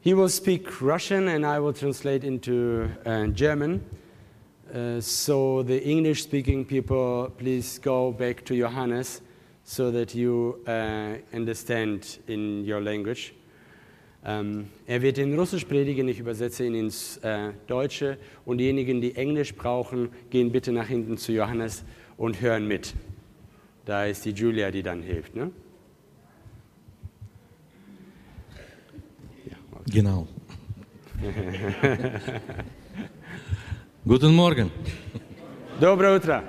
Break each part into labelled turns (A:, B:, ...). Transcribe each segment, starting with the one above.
A: He will speak Russian and I will translate into German. So the English-speaking people, please go back to Johannes so that you understand in your language. Er wird in Russisch predigen, ich übersetze ihn ins Deutsche. Und diejenigen, die Englisch brauchen, gehen bitte nach hinten zu Johannes und hören mit. Da ist die Julia, die dann hilft. Ne?
B: Ja, okay. Genau. Guten Morgen.
A: Доброе утро.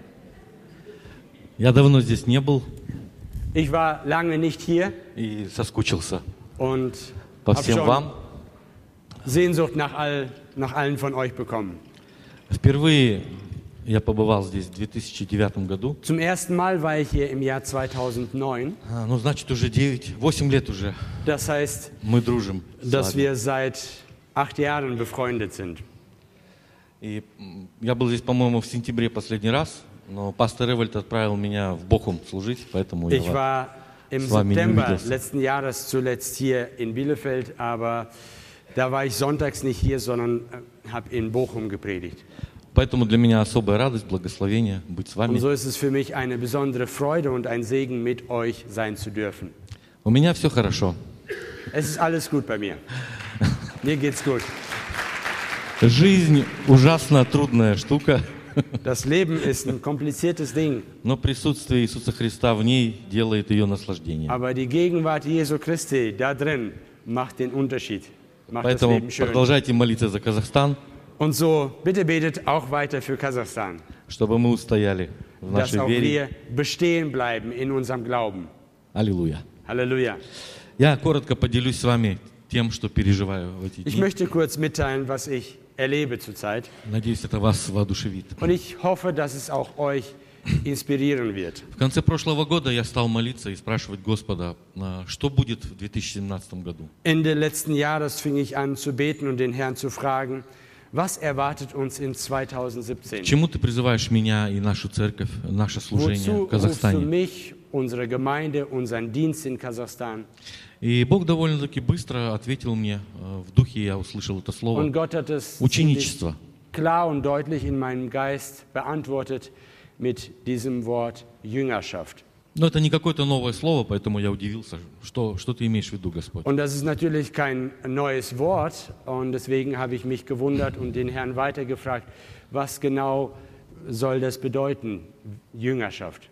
B: Я давно здесь не был.
A: Ich war lange nicht hier.
B: И соскучился.
A: Und
B: по
A: habe
B: всем
A: schon
B: вам.
A: Sehnsucht nach allen von euch bekommen.
B: Впервые я побывал здесь в 2009 году.
A: Zum ersten Mal war ich hier im Jahr 2009.
B: Ну, значит, уже 8 лет уже
A: Das heißt,
B: мы дружим.
A: dass wir seit 8 Jahren befreundet sind.
B: И я был здесь, по-моему, в сентябре последний раз, но пастор Эвальд отправил меня в Бохум служить, поэтому
A: Ich
B: я
A: war im
B: с вами не
A: September
B: увиделся.
A: letzten Jahres zuletzt hier in Bielefeld, aber da war ich sonntags nicht hier, sondern habe in Bochum gepredigt.
B: Поэтому для меня особая радость, благословение быть с
A: Und
B: вами.
A: so ist es für mich eine besondere Freude und ein Segen, mit euch sein zu dürfen.
B: У меня все хорошо.
A: Es ist alles gut bei mir. Mir geht's gut.
B: Жизнь ужасно трудная штука,
A: Das Leben ist ein kompliziertes Ding,
B: но присутствие Иисуса Христа в ней делает ее наслаждением.
A: aber die Gegenwart Jesu Christi da drin macht den Unterschied, macht das
B: Поэтому
A: Leben schön.
B: продолжайте молиться за Казахстан,
A: Und so, bitte betet auch weiter für Kasachstan,
B: чтобы мы устояли в
A: dass
B: нашей
A: auch
B: вере.
A: wir bestehen bleiben in unserem Glauben.
B: Аллилуйя.
A: Halleluja.
B: Я коротко поделюсь с вами тем, что переживаю в эти
A: Ich
B: дни.
A: möchte kurz mitteilen, was ich erlebe zurzeit.
B: Надеюсь, это вас воодушевит.
A: Und ich hoffe, dass es auch euch inspirieren wird.
B: В конце прошлого года я стал молиться и спрашивать Господа, что будет в 2017 году.
A: Ende letzten Jahres fing ich an zu beten und den Herrn zu fragen, was erwartet uns in
B: К
A: 2017?
B: чему ты призываешь меня и нашу церковь, наше служение
A: Wozu
B: в
A: rufst du
B: Казахстане?
A: mich, unsere Gemeinde, unseren Dienst in Kasachstan?
B: И Бог довольно-таки быстро ответил мне, в духе я услышал это
A: Und
B: слово,
A: Gott hat es ziemlich
B: ученичество.
A: klar und deutlich in meinem Geist beantwortet mit diesem Wort Jüngerschaft.
B: Но это не какое-то новое слово, поэтому я удивился, что ты имеешь в виду, Господь.
A: Und das ist natürlich kein neues Wort und deswegen habe ich mich gewundert und den Herrn weitergefragt, was genau soll das bedeuten, Jüngerschaft?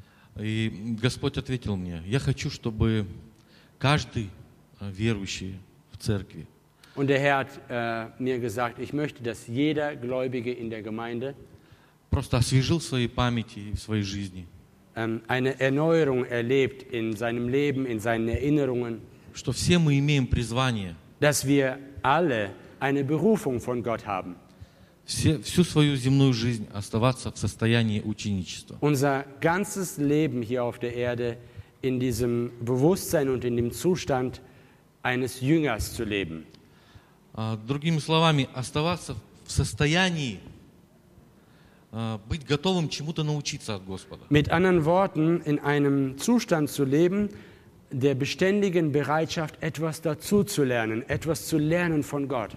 B: И Господь ответил мне, я хочу, чтобы каждый верующий в церкви
A: Und der Herr hat mir gesagt, ich möchte, dass jeder Gläubige in der Gemeinde
B: просто освежил свои памяти и в своей жизни,
A: eine Erneuerung erlebt in seinem Leben, in seinen Erinnerungen,
B: что все мы имеем призвание,
A: dass wir alle eine Berufung von Gott haben.
B: всю свою земную жизнь оставаться в состоянии ученичества.
A: Unser ganzes Leben hier auf der Erde in diesem Bewusstsein und in dem Zustand eines Jüngers zu leben.
B: Другими словами, оставаться в состоянии быть готовым чему-то научиться от Господа.
A: Mit anderen Worten, in einem Zustand zu leben, der beständigen Bereitschaft, etwas dazuzulernen, etwas zu lernen von Gott.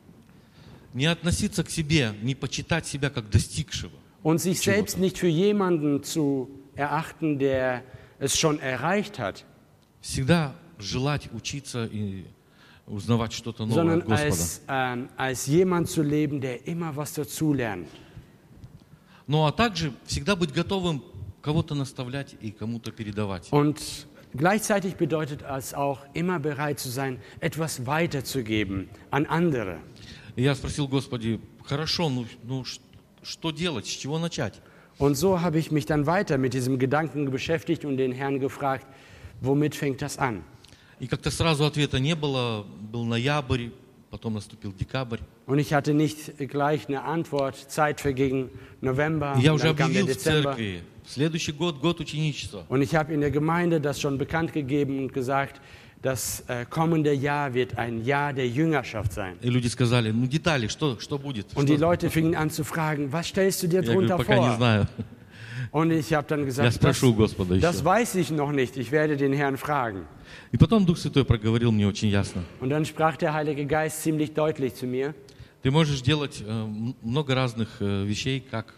B: Не относиться к себе, не почитать себя как достигшего.
A: Und sich selbst nicht für jemanden zu erachten, der es schon erreicht hat,
B: Всегда желать учиться и узнавать что-то новое
A: sondern
B: от Господа.
A: als jemand zu leben, der immer was dazulernt.
B: Ну а также всегда быть готовым кого-то наставлять и кому-то передавать.
A: Und gleichzeitig bedeutet es auch, immer bereit zu sein, etwas weiterzugeben an andere.
B: И я спросил, Господи, хорошо, что делать, с чего начать?
A: Und so habe ich mich dann weiter mit diesem Gedanken beschäftigt und den Herrn gefragt, womit fängt das an?
B: И как-то сразу ответа не было, был ноябрь, потом наступил декабрь.
A: Und ich hatte nicht gleich eine Antwort, Zeit verging November,
B: И я
A: und
B: уже
A: dann kam der
B: объявил в
A: Dezember.
B: церкви, следующий год, год ученичества.
A: Und ich habe in der Gemeinde das schon bekannt gegeben und gesagt, das kommende Jahr wird ein Jahr der Jüngerschaft sein.
B: И люди сказали, детали, что будет?
A: Und die Leute fingen an zu fragen, was stellst du dir
B: Я говорю,
A: drunter
B: пока не
A: vor?
B: знаю.
A: Und ich habe dann
B: Я
A: gesagt,
B: спрошу Господа
A: das
B: еще.
A: weiß ich noch nicht, ich werde den Herrn fragen.
B: И потом Дух Святой проговорил мне очень ясно.
A: Und dann sprach der Heilige Geist ziemlich deutlich zu mir.
B: Ты можешь делать много разных вещей, как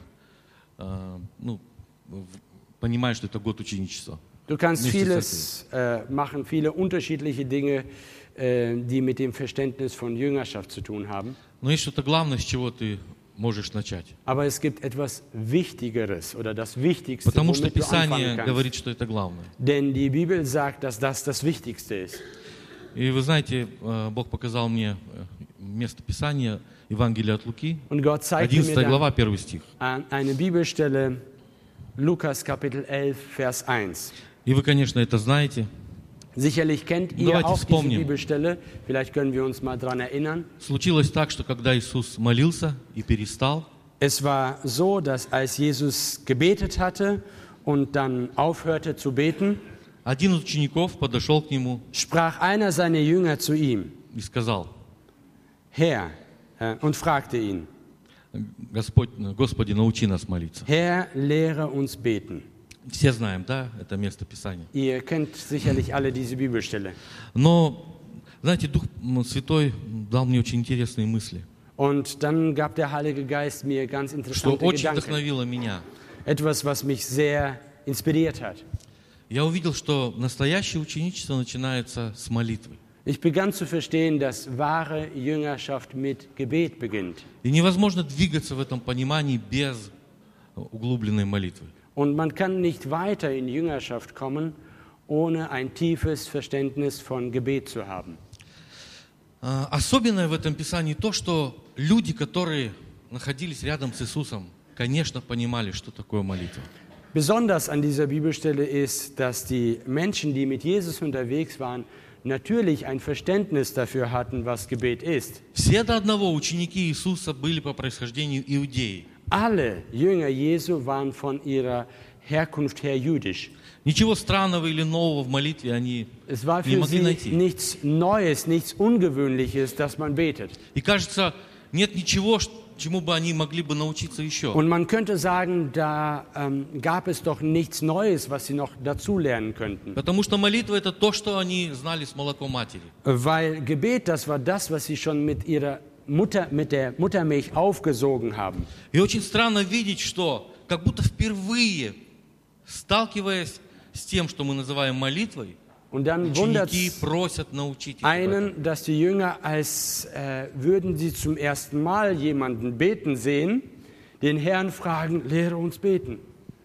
B: понимаешь, что это год ученичества.
A: Du kannst
B: Nicht
A: vieles machen, viele unterschiedliche Dinge, die mit dem Verständnis von Jüngerschaft zu tun haben.
B: Но есть что-то главное, с чего ты можешь начать.
A: Aber es gibt etwas Wichtigeres oder das Wichtigste,
B: Потому что
A: womit du
B: Писание
A: anfangen
B: говорит,
A: kannst.
B: что это главное.
A: Denn die Bibel sagt, dass das das Wichtigste ist.
B: И вы знаете, Бог показал мне место Писания, Евангелие от Луки,
A: Und Gott zeigte mir
B: 11 глава, 1 стих.
A: eine Bibelstelle, Lukas Kapitel 11, Vers 1.
B: И вы, конечно, это знаете.
A: Sicherlich kennt ihr
B: Давайте
A: auch diese
B: вспомним.
A: Bibelstelle. Vielleicht können wir uns mal daran erinnern.
B: Случилось так, что когда Иисус молился и перестал,
A: Es war so, dass als Jesus gebetet hatte und dann aufhörte zu beten,
B: один из учеников подошел к Нему
A: sprach einer seiner Jünger zu ihm,
B: и сказал:
A: Herr, und fragte ihn,
B: Господи, научи нас молиться.
A: Herr, lehre uns beten.
B: Все знаем, да, это место Писания.
A: Ihr kennt sicherlich alle diese Bibelstelle.
B: Но, знаете, Дух Святой дал мне очень интересные мысли,
A: Und dann gab der Heilige Geist mir ganz
B: что
A: interessante
B: очень
A: Gedanken.
B: вдохновило меня.
A: Etwas, was mich sehr inspiriert hat.
B: Я увидел, что настоящее ученичество начинается с молитвы.
A: Ich begann zu verstehen, dass wahre Jüngerschaft mit Gebet beginnt.
B: И невозможно двигаться в этом понимании без углубленной молитвы.
A: Und man kann nicht weiter in Jüngerschaft kommen, ohne ein tiefes Verständnis von Gebet zu haben.
B: Особенное в этом Писании то, что люди, которые находились рядом с Иисусом, конечно, понимали, что такое молитва.
A: Besonders an dieser Bibelstelle ist, dass die Menschen, die mit Jesus unterwegs waren, natürlich ein Verständnis dafür hatten, was Gebet ist.
B: Все до одного ученики Иисуса были по происхождению иудеи.
A: Alle Jünger Jesu waren von ihrer Herkunft her jüdisch.
B: Ничего странного или нового в молитве они
A: Es war
B: не
A: für
B: могли
A: sie
B: найти.
A: nichts Neues, nichts Ungewöhnliches, dass man betet.
B: И кажется, нет ничего, чему бы они могли бы научиться еще.
A: Und man könnte sagen, da gab es doch nichts Neues, was sie noch dazulernen könnten.
B: Потому что молитва – это то, что они знали с молоком матери.
A: Weil Gebet, das war das, was sie schon mit der Muttermilch aufgesogen haben.
B: И очень странно видеть, что как будто впервые, сталкиваясь с тем, что мы называем молитвой,
A: Und dann wundert
B: ученики
A: es
B: просят научить их об этом.
A: einen, dass die Jünger, als würden sie zum ersten Mal jemanden beten sehen, den Herrn fragen, lehre uns beten.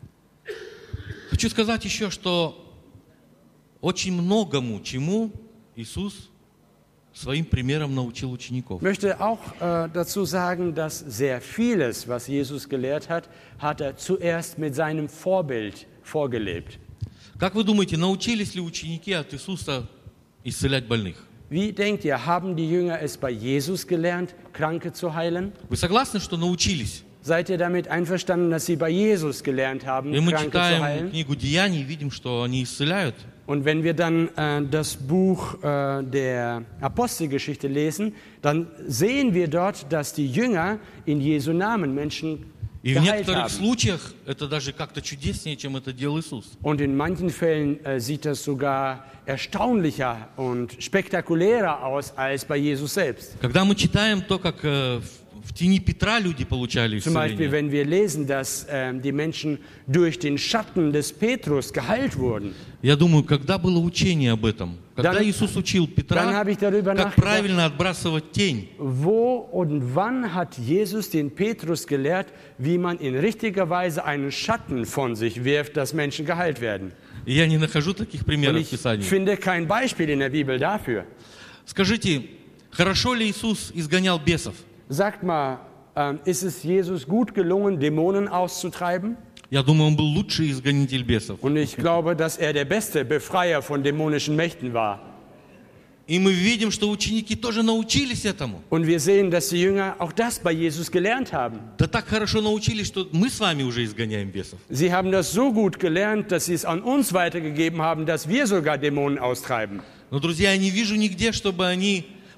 B: Хочу сказать еще, что очень многому, чему Иисус своим примером научил учеников.
A: Ich möchte auch dazu sagen, dass sehr vieles, was Jesus gelehrt hat, hat er zuerst mit seinem Vorbild vorgelebt.
B: Как вы думаете, научились ли ученики от Иисуса исцелять больных?
A: Wie denkt ihr, haben die Jünger es bei Jesus gelernt, Kranke zu heilen?
B: Вы согласны, что научились?
A: Seid ihr damit einverstanden, dass sie bei Jesus gelernt haben,
B: И мы
A: Kranke zu
B: читаем
A: heilen?
B: книгу Деяний и видим, что они исцеляют.
A: Und wenn wir dann das Buch der Apostelgeschichte lesen, dann sehen wir dort, dass die Jünger in Jesu Namen Menschen
B: И в
A: geheilt
B: некоторых
A: haben.
B: случаях это даже как-то чудеснее, чем это делал Иисус.
A: Und in manchen Fällen sieht das sogar erstaunlicher und spektakulärer aus als bei Jesus selbst.
B: Когда мы читаем то, как в тени Петра люди получали
A: Zum Beispiel,
B: исцеление,
A: wenn wir lesen, dass die Menschen durch den Schatten des Petrus geheilt wurden,
B: я думаю, когда было учение об этом? Когда
A: Dann-
B: Иисус учил
A: dann
B: Петра,
A: habe ich darüber
B: как
A: nachgedacht,
B: правильно отбрасывать тень.
A: wo und wann hat Jesus den Petrus gelehrt, wie man in richtiger Weise einen Schatten von sich wirft, dass Menschen geheilt werden.
B: И я не нахожу таких
A: Und
B: примеров в
A: ich
B: Писании.
A: finde kein Beispiel in der Bibel dafür.
B: Скажите, хорошо ли Иисус изгонял бесов?
A: Sagt mal, ist es Jesus gut gelungen, Dämonen auszutreiben?
B: Я думаю, он был лучший изгонитель бесов.
A: Und ich glaube, dass er der beste Befreier von dämonischen Mächten war.
B: И мы видим, что ученики тоже научились этому.
A: Und wir sehen, dass die Jünger auch das bei Jesus gelernt haben.
B: Да так хорошо научились, что мы с вами уже изгоняем бесов.
A: Sie haben das so gut gelernt, dass sie es an uns weitergegeben haben, dass wir sogar Dämonen austreiben.
B: Но, друзья, я не вижу нигде, чтобы они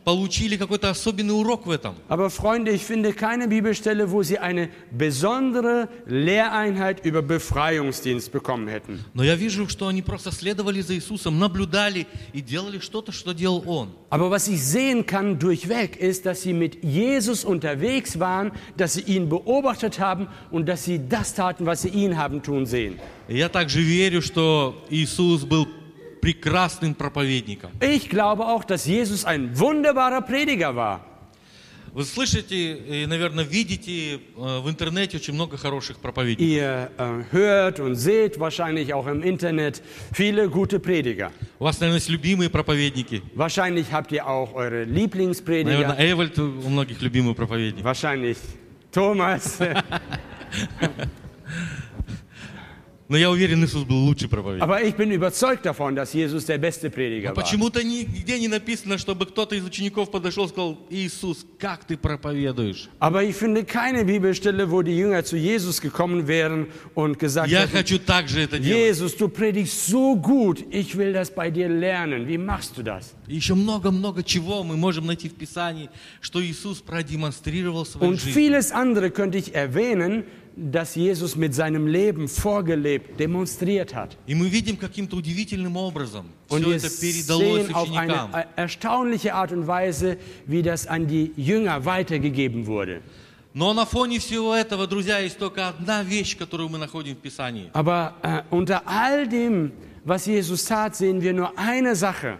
B: получили какой-то особенный урок в этом.
A: Aber Freunde, ich finde keine Bibelstelle, wo sie eine besondere Lehreinheit über Befreiungsdienst bekommen hätten.
B: Но я вижу, что они просто следовали за Иисусом, наблюдали и делали что-то, что делал Он.
A: Aber was ich sehen kann durchweg, ist, dass sie mit Jesus unterwegs waren, dass sie ihn beobachtet haben und dass sie das taten, was sie ihn haben tun sehen.
B: И я также верю, что Иисус был прекрасным проповедником.
A: Ich glaube auch, dass Jesus ein wunderbarer Prediger war.
B: Вы слышите и, наверное, видите в интернете очень много хороших проповедников.
A: Ihr hört und seht wahrscheinlich auch im Internet viele gute Prediger.
B: У вас, наверное, есть любимые проповедники.
A: Wahrscheinlich habt ihr auch eure Lieblingsprediger.
B: Наверное, Эвальд у многих любимый проповедник.
A: Wahrscheinlich Thomas.
B: Но я уверен, Иисус был лучший проповедник.
A: Aber ich bin überzeugt davon, dass Jesus der beste
B: Но
A: Prediger war.
B: почему-то нигде не написано, чтобы кто-то из учеников подошел и сказал: Иисус, как ты проповедуешь?
A: Aber ich finde keine Bibelstelle, wo die Jünger zu Jesus gekommen wären und gesagt
B: Я
A: hätten,
B: хочу так же это делать.
A: Jesus, du predigst so gut, ich will das bei dir lernen. Wie machst du das?
B: И еще много-много чего мы можем найти в Писании, что Иисус продемонстрировал своей
A: Und
B: жизнью.
A: vieles andere könnte ich erwähnen, das Jesus mit seinem Leben vorgelebt, demonstriert hat.
B: И мы видим каким-то удивительным образом
A: Und
B: все
A: wir
B: это передалось
A: sehen auf
B: ученикам.
A: eine erstaunliche Art und Weise, wie das an die Jünger weitergegeben wurde.
B: Но на фоне всего этого, друзья, есть только одна вещь, которую мы находим в Писании.
A: Aber unter all dem, was Jesus tat, sehen wir nur eine Sache,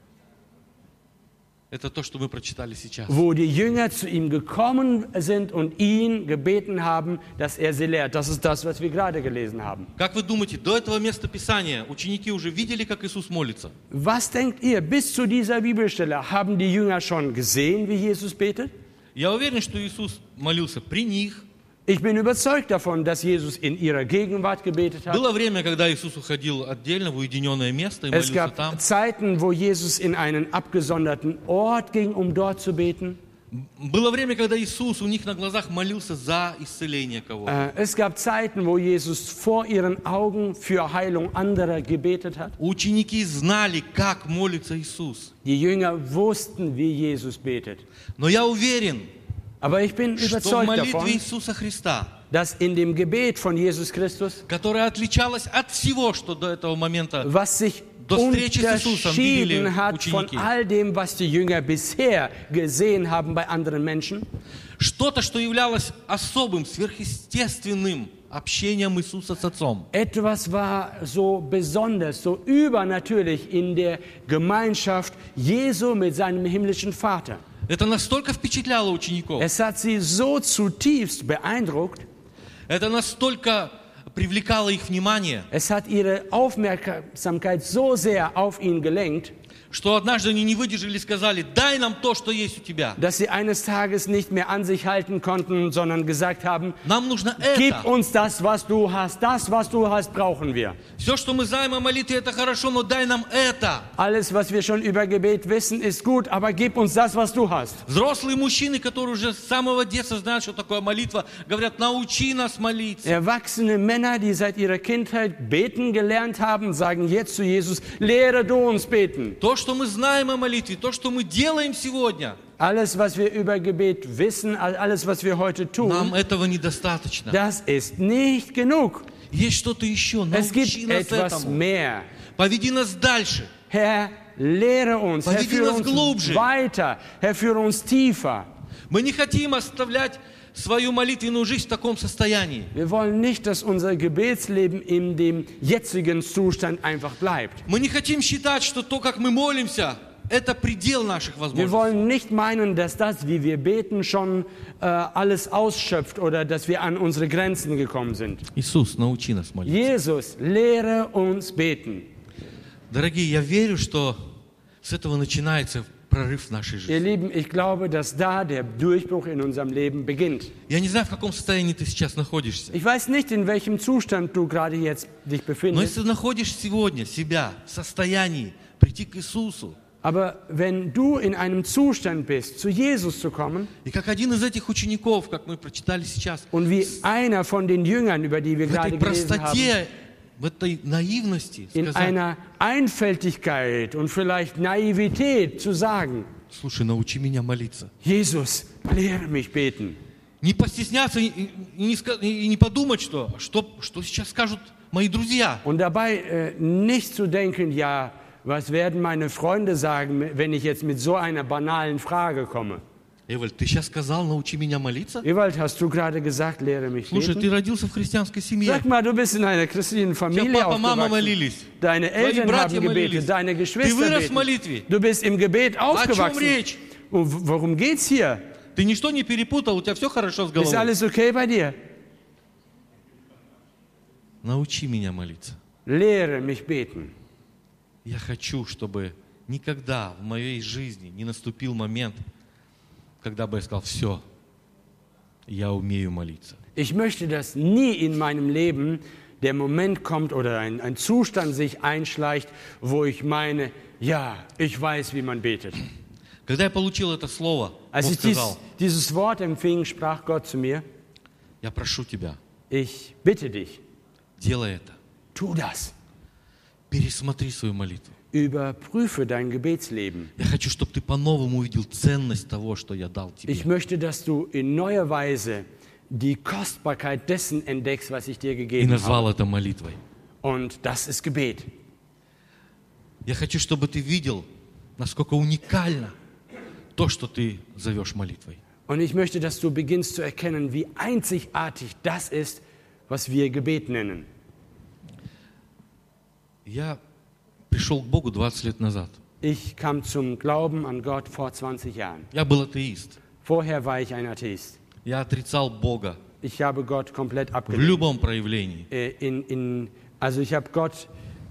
B: Это то, что мы прочитали сейчас.
A: wo die Jünger zu ihm gekommen sind und ihn gebeten haben, dass er sie lehrt. Das ist das, was wir gerade gelesen haben.
B: Как вы думаете, до этого места Писания ученики уже видели, как Иисус молится?
A: Was denkt ihr, bis zu dieser Bibelstelle haben die Jünger schon gesehen, wie Jesus betet?
B: Я уверен, что Иисус молился при них.
A: Ich bin überzeugt davon, dass Jesus in ihrer Gegenwart gebetet hat.
B: Было время, когда Иисус уходил отдельно в уединенное место и
A: Es
B: молился
A: gab
B: там.
A: Zeiten, wo Jesus in einen abgesonderten Ort ging, um dort zu beten.
B: Было время, когда Иисус у них на глазах молился за исцеление кого-то.
A: Es gab Zeiten, wo Jesus vor ihren Augen für Heilung anderer gebetet hat.
B: Ученики знали, как молится Иисус.
A: Die Jünger wussten, wie Jesus betet.
B: Но я уверен,
A: Aber ich bin
B: что в
A: überzeugt
B: молитве
A: davon,
B: Иисуса Христа,
A: dass in dem Gebet von Jesus Christus,
B: которая отличалась от всего, что до этого момента,
A: was sich
B: до встречи с Иисусом видели
A: unterschieden hat von
B: ученики,
A: all dem, was die Jünger bisher gesehen haben bei anderen Menschen,
B: что-то, что являлось особым, сверхъестественным общением Иисуса с Отцом.
A: etwas war so besonders, so übernatürlich in der Gemeinschaft Jesu mit seinem himmlischen Vater.
B: Это настолько впечатляло учеников,
A: Es hat sie so zutiefst beeindruckt,
B: это настолько привлекало их внимание,
A: es hat ihre Aufmerksamkeit so sehr auf ihn gelenkt,
B: что однажды они не выдержали и сказали: дай нам то, что есть у тебя.
A: dass sie eines Tages nicht mehr an sich halten konnten, sondern gesagt haben,
B: Нам нужно
A: gib
B: это.
A: uns das, was du hast, brauchen wir.
B: Все, что мы знаем о молитве, это хорошо, но дай нам это.
A: Alles, was wir schon über Gebet wissen, ist gut, aber gib uns das, was du hast.
B: Взрослые мужчины, которые уже с самого детства знают, что такое молитва, говорят: научи нас молиться.
A: Erwachsene Männer, die seit ihrer Kindheit beten gelernt haben, sagen jetzt zu Jesus, lehre du uns beten.
B: То, что мы знаем о молитве, то, что мы делаем сегодня,
A: Alles, was wir über Gebet wissen, alles, was wir heute tun,
B: нам этого недостаточно.
A: das ist nicht genug.
B: Есть что-то еще.
A: Es
B: Научи
A: gibt
B: нас
A: etwas
B: этому.
A: mehr.
B: Поведи нас дальше.
A: Herr, lehre uns, Herr,
B: Поведи
A: führe
B: нас
A: uns
B: глубже.
A: weiter, Herr, führe uns tiefer.
B: Мы не хотим оставлять свою молитвенную жизнь в таком состоянии.
A: Wir wollen nicht, dass unser Gebetsleben in dem jetzigen Zustand einfach bleibt.
B: Мы не хотим считать, что то, как мы молимся, это предел наших
A: Wir
B: возможностей.
A: wollen nicht meinen, dass das, wie wir beten, schon alles ausschöpft oder dass wir an unsere Grenzen gekommen sind.
B: Иисус, научи нас молиться.
A: Jesus, lehre uns beten.
B: Дорогие, я верю, что с этого начинается прорыв в нашей
A: Ihr
B: жизни.
A: Lieben, ich glaube, dass da der Durchbruch in unserem Leben beginnt.
B: Я не знаю, в каком состоянии ты сейчас находишься.
A: Ich weiß nicht, in welchem Zustand du gerade jetzt dich
B: Но
A: befindest,
B: если ты находишь сегодня себя в состоянии прийти к Иисусу,
A: aber wenn du in einem Zustand bist, zu Jesus zu kommen
B: и как один из этих учеников, как мы прочитали сейчас,
A: und wie einer von den Jüngern, über die wir
B: в
A: gerade
B: этой
A: gelesen haben,
B: простоте, в этой наивности
A: in
B: сказать:
A: einer Einfältigkeit und vielleicht Naivität zu sagen,
B: Слушай, научи меня молиться.
A: Jesus, lehre mich beten.
B: Не постесняться и не подумать, что сейчас скажут мои друзья.
A: Und dabei nicht zu denken, ja, was werden meine Freunde sagen, wenn ich jetzt mit so einer banalen Frage komme?
B: Эвальд, ты сейчас сказал, научи меня молиться?
A: Ewald, hast du gerade gesagt, lehre mich
B: Слушай,
A: beten?
B: ты родился в христианской семье.
A: Sag mal, du bist in einer christlichen
B: У тебя
A: Familie
B: папа, мама
A: aufgewachsen.
B: молились.
A: Deine
B: Твои
A: Eltern
B: братья
A: haben gebetet,
B: молились.
A: deine
B: Ты
A: Geschwister
B: вырос в
A: beten.
B: молитве.
A: Du bist im Gebet
B: О чем
A: aufgewachsen.
B: речь?
A: Und worum geht's hier?
B: Ты ничто не перепутал, у тебя все хорошо с
A: Ist
B: головой.
A: alles okay bei dir?
B: Научи меня молиться.
A: Lehre mich beten.
B: Я хочу, чтобы никогда в моей жизни не наступил момент, когда бы я сказал, все, я умею молиться.
A: Ich möchte, dass nie in meinem Leben der Moment kommt oder ein Zustand sich einschleicht, wo ich meine, ja, ich weiß, wie man betet.
B: Когда я получил это слово,
A: Als
B: Бог
A: ich
B: сказал,
A: dieses Wort empfing, sprach Gott zu mir,
B: я прошу тебя,
A: ich bitte dich,
B: делай это.
A: tu das.
B: Пересмотри свою молитву.
A: Überprüfe dein Gebetsleben.
B: Я хочу, чтобы ты по-новому увидел ценность того, что я дал тебе.
A: Ich möchte, dass du in neuer Weise die Kostbarkeit dessen entdeckst, was ich dir
B: И
A: gegeben
B: назвал
A: habe.
B: это молитвой.
A: Und das ist Gebet.
B: Я хочу, чтобы ты видел, насколько уникально то, что ты зовешь молитвой.
A: Und ich möchte, dass du beginnst zu erkennen, wie einzigartig das ist, was wir Gebet nennen.
B: Я пришел к Богу 20 лет назад.
A: Ich kam zum Glauben an Gott vor 20 Jahren.
B: Я был атеист.
A: Vorher war ich ein Atheist.
B: Я отрицал Бога
A: Ich habe Gott komplett
B: в
A: abgelehnt.
B: любом проявлении.
A: Also ich habe Gott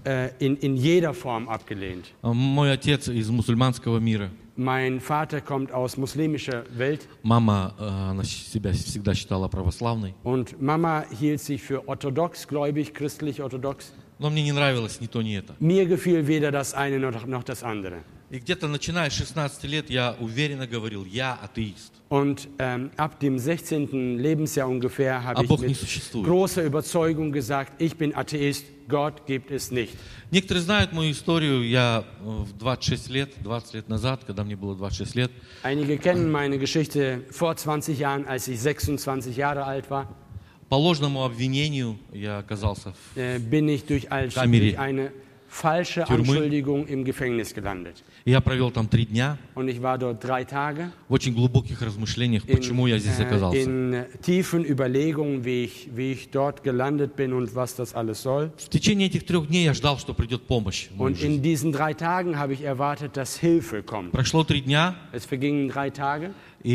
A: in jeder Form abgelehnt.
B: Мой отец из мусульманского мира.
A: Mein Vater kommt aus muslimischer Welt
B: Мама, она себя всегда считала православной.
A: und Mama hielt sich für orthodox, gläubig, christlich-orthodox.
B: Но мне не nравилось ни то, ни это.
A: Mir gefiel weder das eine noch das andere.
B: И где-то начиная с 16 лет я уверенно говорил, я атеист.
A: Und ab dem 16. Lebensjahr ungefähr habe
B: А
A: ich
B: Бог не
A: mit
B: существует.
A: großer Überzeugung gesagt, ich bin Atheist, Gott gibt es nicht.
B: Некоторые знают мою историю. Я в 26 лет, 20 лет назад, когда мне было 26 лет,
A: Einige kennen meine Geschichte vor 20 Jahren, als ich 26 Jahre alt war,
B: по ложному обвинению я оказался в...
A: bin ich durch eine falsche Anschuldigung im Gefängnis gelandet.
B: Я провел там 3 дня
A: Und ich war dort 3 Tage
B: в очень глубоких размышлениях, почему я здесь оказался.
A: in tiefen Überlegungen, wie ich dort gelandet bin und was das alles soll.
B: В течение этих 3 дней я ждал, что придет помощь в мою
A: Und
B: жизнь.
A: in diesen 3 Tagen habe ich erwartet, dass Hilfe kommt.
B: Прошло 3 дня,
A: Es vergingen 3 Tage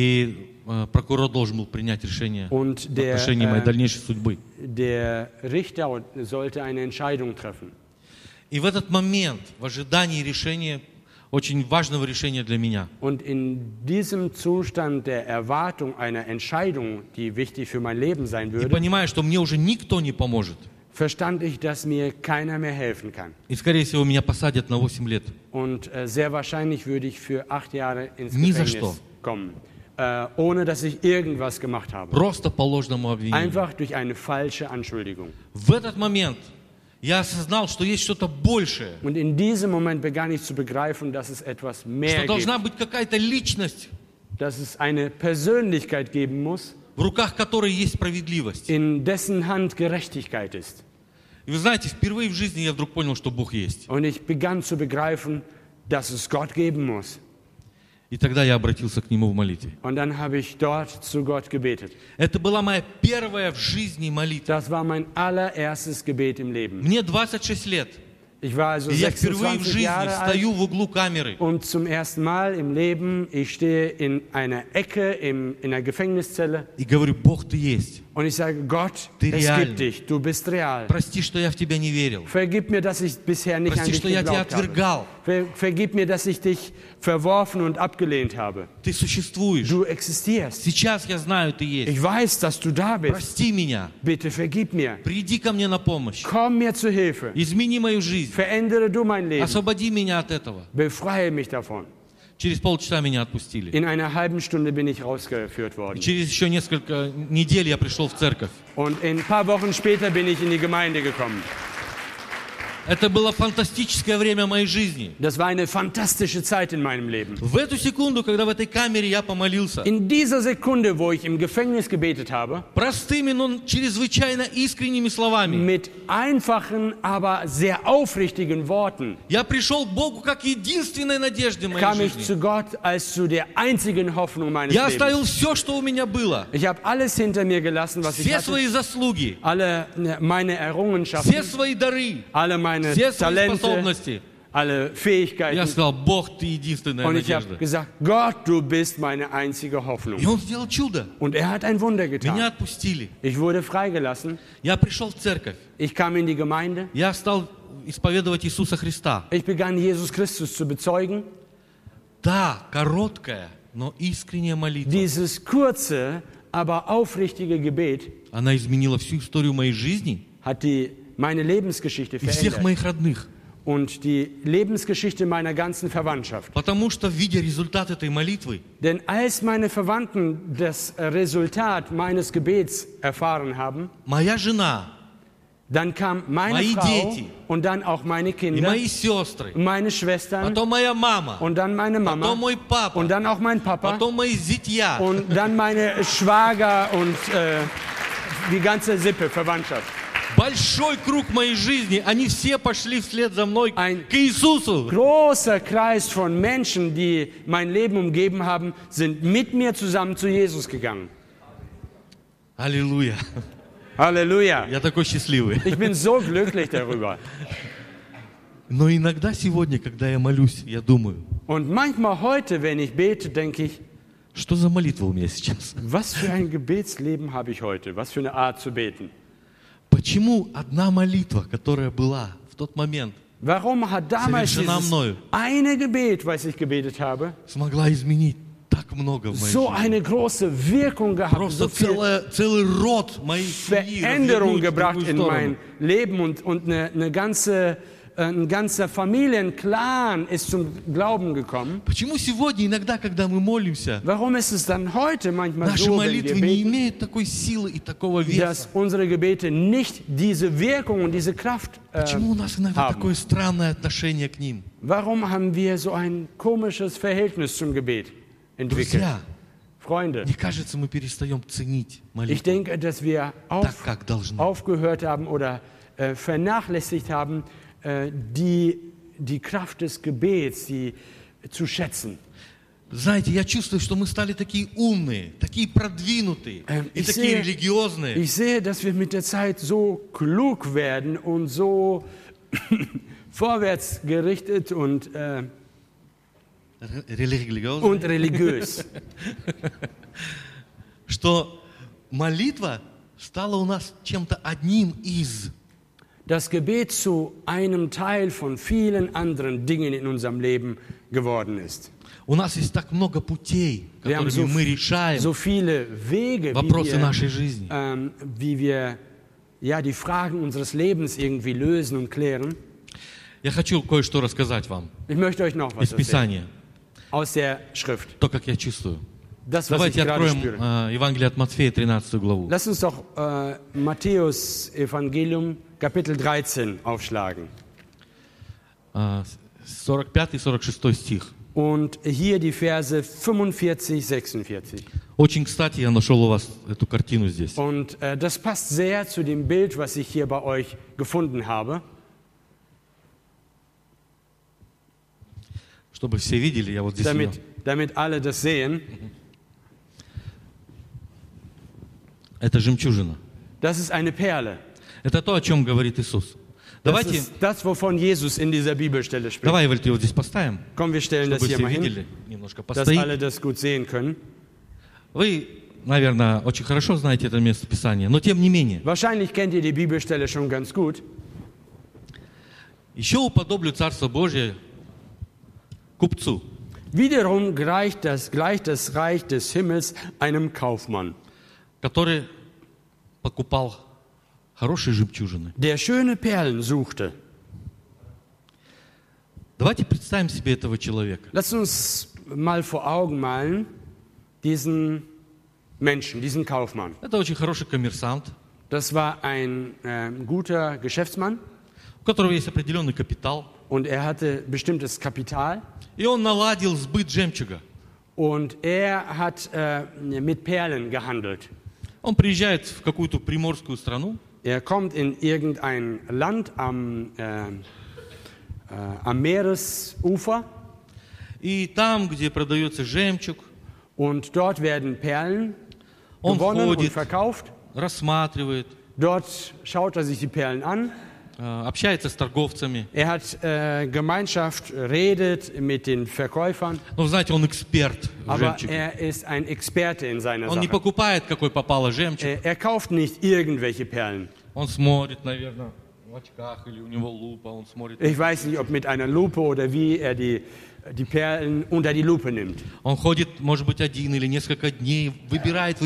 B: и прокурор должен был принять решение
A: und
B: в отношении моей дальнейшей судьбы.
A: der Richter sollte eine Entscheidung treffen.
B: И в этот момент, в ожидании решения, очень важного решения для меня,
A: Und in diesem Zustand der Erwartung einer Entscheidung, die wichtig für mein Leben sein
B: и
A: würde,
B: понимая, что мне уже никто не поможет,
A: verstand ich, dass mir keiner mehr helfen kann.
B: и, скорее всего, меня посадят на 8 лет.
A: Und sehr wahrscheinlich würde ich für 8 Jahre ins
B: Ни за
A: Gefängnis
B: что.
A: kommen, ohne dass ich irgendwas gemacht habe.
B: Просто по ложному обвинению.
A: Einfach durch eine falsche Anschuldigung.
B: В этот момент я осознал, что есть что-то большее,
A: Und in diesem Moment begann ich zu begreifen, dass es etwas mehr
B: что
A: gibt,
B: должна быть какая-то личность,
A: dass es eine Persönlichkeit geben muss,
B: в руках которой есть справедливость.
A: in dessen Hand Gerechtigkeit ist.
B: И вы знаете, впервые в жизни я вдруг понял, что Бог есть.
A: Und ich begann zu begreifen, dass es Gott geben muss.
B: И тогда я обратился к Нему в молитве.
A: Und dann habe ich dort zu Gott gebetet.
B: Это была моя первая в жизни молитва.
A: Das war mein allererstes Gebet im Leben.
B: Мне 26 лет.
A: Ich war also
B: И я впервые в
A: 26
B: жизни
A: Jahre alt.
B: стою в углу камеры.
A: Und zum ersten Mal im Leben, ich stehe in einer Ecke, in einer Gefängniszelle.
B: И говорю, Бог, Ты есть.
A: Und ich sage, Gott,
B: Ты
A: es
B: реальный.
A: gibt dich, du bist real.
B: Прости, что я в Тебя не верил.
A: Vergib mir, dass ich bisher nicht an
B: Прости,
A: dich
B: что я Тебя
A: geglaubt habe.
B: отвергал.
A: Vergib mir, dass ich dich verworfen und abgelehnt habe.
B: Ты существуешь.
A: Du existierst.
B: Сейчас я знаю, Ты есть.
A: Ich weiß, dass du da bist.
B: Прости меня.
A: Bitte vergib mir.
B: Приди ко мне на помощь.
A: Komm mir zu Hilfe.
B: Измени мою жизнь.
A: Verändere du mein Leben.
B: Освободи меня от этого.
A: Befreie mich davon.
B: Через полчаса меня отпустили.
A: In einer halben Stunde bin ich rausgeführt
B: И
A: worden.
B: через еще несколько недель я пришел в церковь.
A: Und ein paar Wochen später bin ich in die Gemeinde gekommen.
B: Это было фантастическое время моей жизни.
A: Das war eine fantastische Zeit in meinem Leben.
B: В эту секунду, когда в этой камере я помолился,
A: In dieser Sekunde, wo ich im Gefängnis gebetet habe,
B: простыми, но чрезвычайно искренними словами,
A: mit einfachen, aber sehr aufrichtigen Worten,
B: я пришел к Богу как единственной надежде моей
A: kam ich
B: жизни.
A: zu Gott als zu der einzigen Hoffnung meines
B: Я
A: Lebens.
B: оставил все, что у меня было,
A: Ich habe alles hinter mir gelassen, was ich
B: все
A: hatte,
B: свои заслуги,
A: alle meine
B: все
A: Errungenschaften,
B: свои дары,
A: alle meine
B: все свои
A: Talente,
B: способности.
A: alle
B: Я
A: Fähigkeiten.
B: сказал, Бог, Ты единственная
A: Und ich
B: надежда.
A: habe gesagt, Gott, du bist meine einzige
B: И
A: Hoffnung.
B: Он сделал чудо.
A: Und er hat ein Wunder
B: Меня
A: getan.
B: отпустили.
A: Ich wurde freigelassen.
B: Я пришел в церковь.
A: Ich kam in die Gemeinde.
B: Я стал исповедовать Иисуса Христа.
A: Ich begann, Jesus Christus zu bezeugen.
B: Да, короткая, но искренняя молитва.
A: Dieses kurze, aber aufrichtige Gebet
B: Она изменила всю историю моей жизни
A: hat meine Lebensgeschichte
B: и всех
A: verändert
B: моих родных.
A: und die Lebensgeschichte meiner ganzen Verwandtschaft.
B: Потому что, видя результат этой молитвы,
A: Denn als meine Verwandten das Resultat meines Gebets erfahren haben,
B: моя жена
A: dann kam meine
B: Мои
A: Frau
B: дети.
A: und dann auch meine
B: и
A: Kinder,
B: мои сестры,
A: meine Schwestern
B: потом моя мама,
A: und dann meine
B: потом
A: Mama
B: мой папа,
A: und dann auch mein Papa
B: потом мои зятья.
A: und dann meine Schwager und die ganze Sippe, Verwandtschaft.
B: Большой круг моей жизни, они все пошли вслед за мной
A: Ein
B: к Иисусу.
A: großer Kreis von Menschen, die mein Leben umgeben haben, sind mit mir zusammen zu Jesus gegangen.
B: Аллилуйя.
A: Halleluja.
B: Я такой счастливый.
A: Ich bin so glücklich darüber.
B: Но иногда сегодня, когда я молюсь, я думаю,
A: Und manchmal heute, wenn ich bete, denke ich,
B: что за молитва у меня сейчас?
A: was für ein Gebetsleben habe ich heute? Was für eine Art zu beten?
B: Почему одна молитва, которая была в тот момент,
A: Warum hat damals
B: Совершена
A: dieses
B: мною.
A: eine Gebet, was ich gebetet habe,
B: смогла изменить так много в моей
A: so
B: жизни?
A: eine große Wirkung gehabt,
B: Просто
A: so viel
B: целый род моей семьи
A: Veränderung
B: развернуть в
A: gebracht
B: другую
A: in mein
B: сторону.
A: Leben und ein ganzer Familienclan ist zum Glauben gekommen.
B: Почему сегодня, иногда, когда мы молимся,
A: Warum ist es dann heute manchmal
B: наши
A: so, wenn
B: молитвы
A: wir
B: не
A: beten,
B: имеют такой силы и такого
A: dass
B: веса?
A: unsere Gebete nicht diese Wirkung und diese Kraft
B: Почему у нас иногда
A: haben?
B: такое странное отношение к ним?
A: Warum haben wir so ein komisches Verhältnis zum Gebet entwickelt?
B: Друзья,
A: Freunde,
B: мне кажется, мы перестаем ценить
A: ich
B: молитву
A: denke, dass wir
B: так, как должны.
A: aufgehört haben oder vernachlässigt haben, die Kraft des Gebets zu schätzen.
B: Знаете, я чувствую, что мы стали такие умные, такие продвинутые и
A: ich
B: такие
A: sehe-
B: религиозные.
A: Ich sehe, dass wir mit der Zeit so klug werden und so vorwärts gerichtet und
B: Религиозные.
A: religiös,
B: Что молитва стала у нас чем-то одним из.
A: das Gebet zu einem Teil von vielen anderen Dingen in unserem Leben geworden ist.
B: У нас есть так много путей,
A: Wir haben
B: которыми мы решаем
A: so viele Wege,
B: вопросы нашей жизни.
A: wie wir die Fragen unseres Lebens irgendwie lösen und klären.
B: Я хочу кое-что рассказать вам
A: Ich möchte euch noch was
B: из
A: erzählen
B: Писания,
A: aus der Schrift.
B: то, как я чувствую.
A: Das, was ich
B: Давайте
A: gerade
B: откроем
A: spüre.
B: Евангелие от Матфея, 13 главу.
A: Lass uns doch Matthäus Evangelium Kapitel 13 aufschlagen.
B: 45-46 стих.
A: Und hier die Verse 45, 46.
B: Очень кстати, я нашел у вас эту картину здесь.
A: Und das passt sehr zu dem Bild, was ich hier bei euch gefunden habe.
B: Чтобы все видели, я вот здесь её-
A: Damit alle das sehen.
B: Это жемчужина.
A: Das ist eine Perle.
B: Это то, о чем говорит Иисус.
A: Das
B: Давайте,
A: ist das, wovon Jesus in dieser Bibelstelle spricht.
B: давай, Валь, вот здесь поставим,
A: Komm, wir stellen das
B: чтобы
A: hier
B: все
A: mal hin,
B: видели, немножко
A: dass
B: постоит.
A: alle das gut sehen können.
B: Вы, наверное, очень хорошо знаете это место Писания, но тем не менее,
A: Wahrscheinlich kennt ihr die Bibelstelle schon ganz gut.
B: еще уподоблю Царство Божие купцу,
A: Wiederum gleicht das Reich des Himmels einem Kaufmann,
B: который покупал хорошие жемчужины.
A: der schöne Perlen suchte.
B: Давайте представим себе этого человека.
A: Lasst uns mal vor Augen malen, diesen Menschen, diesen Kaufmann.
B: Это очень хороший коммерсант,
A: Das war ein guter Geschäftsmann,
B: у которого есть определенный капитал.
A: und er hatte bestimmtes Kapital
B: И он наладил сбыт жемчуга.
A: und er hat mit Perlen gehandelt.
B: Он приезжает в какую-то приморскую страну,
A: Er kommt in irgendein Land am Meeresufer
B: и там, где продается жемчуг,
A: und dort werden Perlen
B: он
A: gewonnen und
B: ходит,
A: verkauft.
B: рассматривает,
A: Dort schaut er sich die Perlen an.
B: общается с торговцами.
A: Er hat Gemeinschaft, redet mit den Verkäufern.
B: Ну, знаете, он эксперт в
A: Aber
B: жемчуге.
A: er ist ein Experte in seiner
B: Он не
A: Sache.
B: покупает, какой попало жемчуг.
A: Er kauft nicht irgendwelche Perlen.
B: Он смотрит, наверное, в очках или у него лупа, он смотрит.
A: Ich weiß nicht, ob mit einer Lupe oder wie er die Perlen unter die Lupe nimmt.
B: Он ходит, может быть, один или несколько дней, выбирает,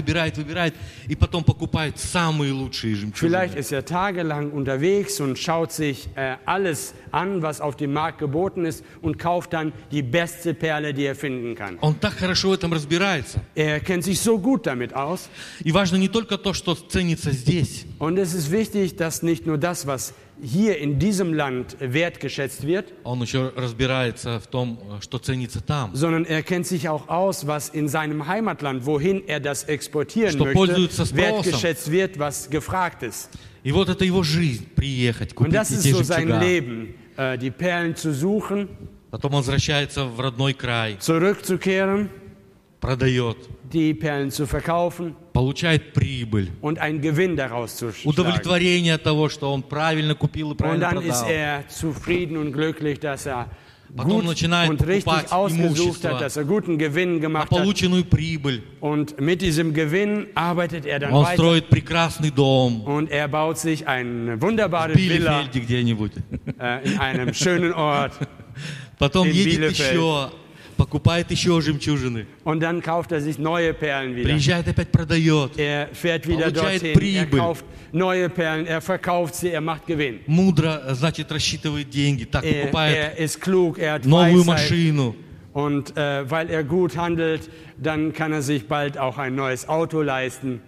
B: и потом покупает самые лучшие
A: Vielleicht
B: жемчужины.
A: ist er tagelang unterwegs und schaut sich alles an, was auf dem Markt geboten ist und kauft dann die beste Perle, die er finden kann.
B: Он так хорошо в этом разбирается.
A: Er kennt sich so gut damit aus.
B: И важно не только то, что ценится здесь,
A: Und es ist wichtig, dass nicht nur das, was hier in diesem Land wertgeschätzt wird,
B: он еще разбирается в том, что ценится там.
A: sondern er kennt sich auch aus, was in seinem Heimatland, wohin er das exportieren
B: Что пользуется
A: möchte,
B: спросом.
A: wertgeschätzt wird, was gefragt ist.
B: И вот это его жизнь, приехать,
A: Und
B: купить
A: das ist
B: эти
A: so sein
B: жемчуга.
A: Leben, die Perlen zu suchen,
B: Потом он возвращается в родной край,
A: zurückzukehren,
B: продает,
A: die Perlen zu verkaufen
B: получает прибыль,
A: und einen Gewinn daraus zu schlagen.
B: удовлетворение от того, что он правильно купил и
A: Und
B: правильно
A: dann ist
B: продал.
A: er zufrieden und glücklich, dass er
B: Потом
A: gut
B: начинает
A: und richtig
B: покупать
A: ausgesucht hat,
B: имущество,
A: dass er guten Gewinn
B: на
A: gemacht hat.
B: полученную прибыль.
A: Und mit diesem Gewinn arbeitet er dann
B: Он
A: weiter.
B: строит прекрасный дом
A: Und er baut sich eine
B: в
A: wunderbare Villa
B: Билефельде где-нибудь.
A: in einem schönen Ort.
B: Потом
A: In
B: едет
A: Bielefeld.
B: еще, покупает еще жемчужины.
A: Und dann kauft er sich neue Perlen wieder.
B: Приезжает, опять продает.
A: Er fährt wieder
B: Получает
A: dorthin, er
B: прибыль.
A: kauft neue Perlen, er verkauft sie, er macht Gewinn.
B: Мудро, значит, рассчитывает деньги. Так, покупает
A: Er ist klug, er hat
B: новую
A: Weisheit.
B: машину.
A: Und weil er gut handelt, dann kann er sich bald auch ein neues Auto leisten.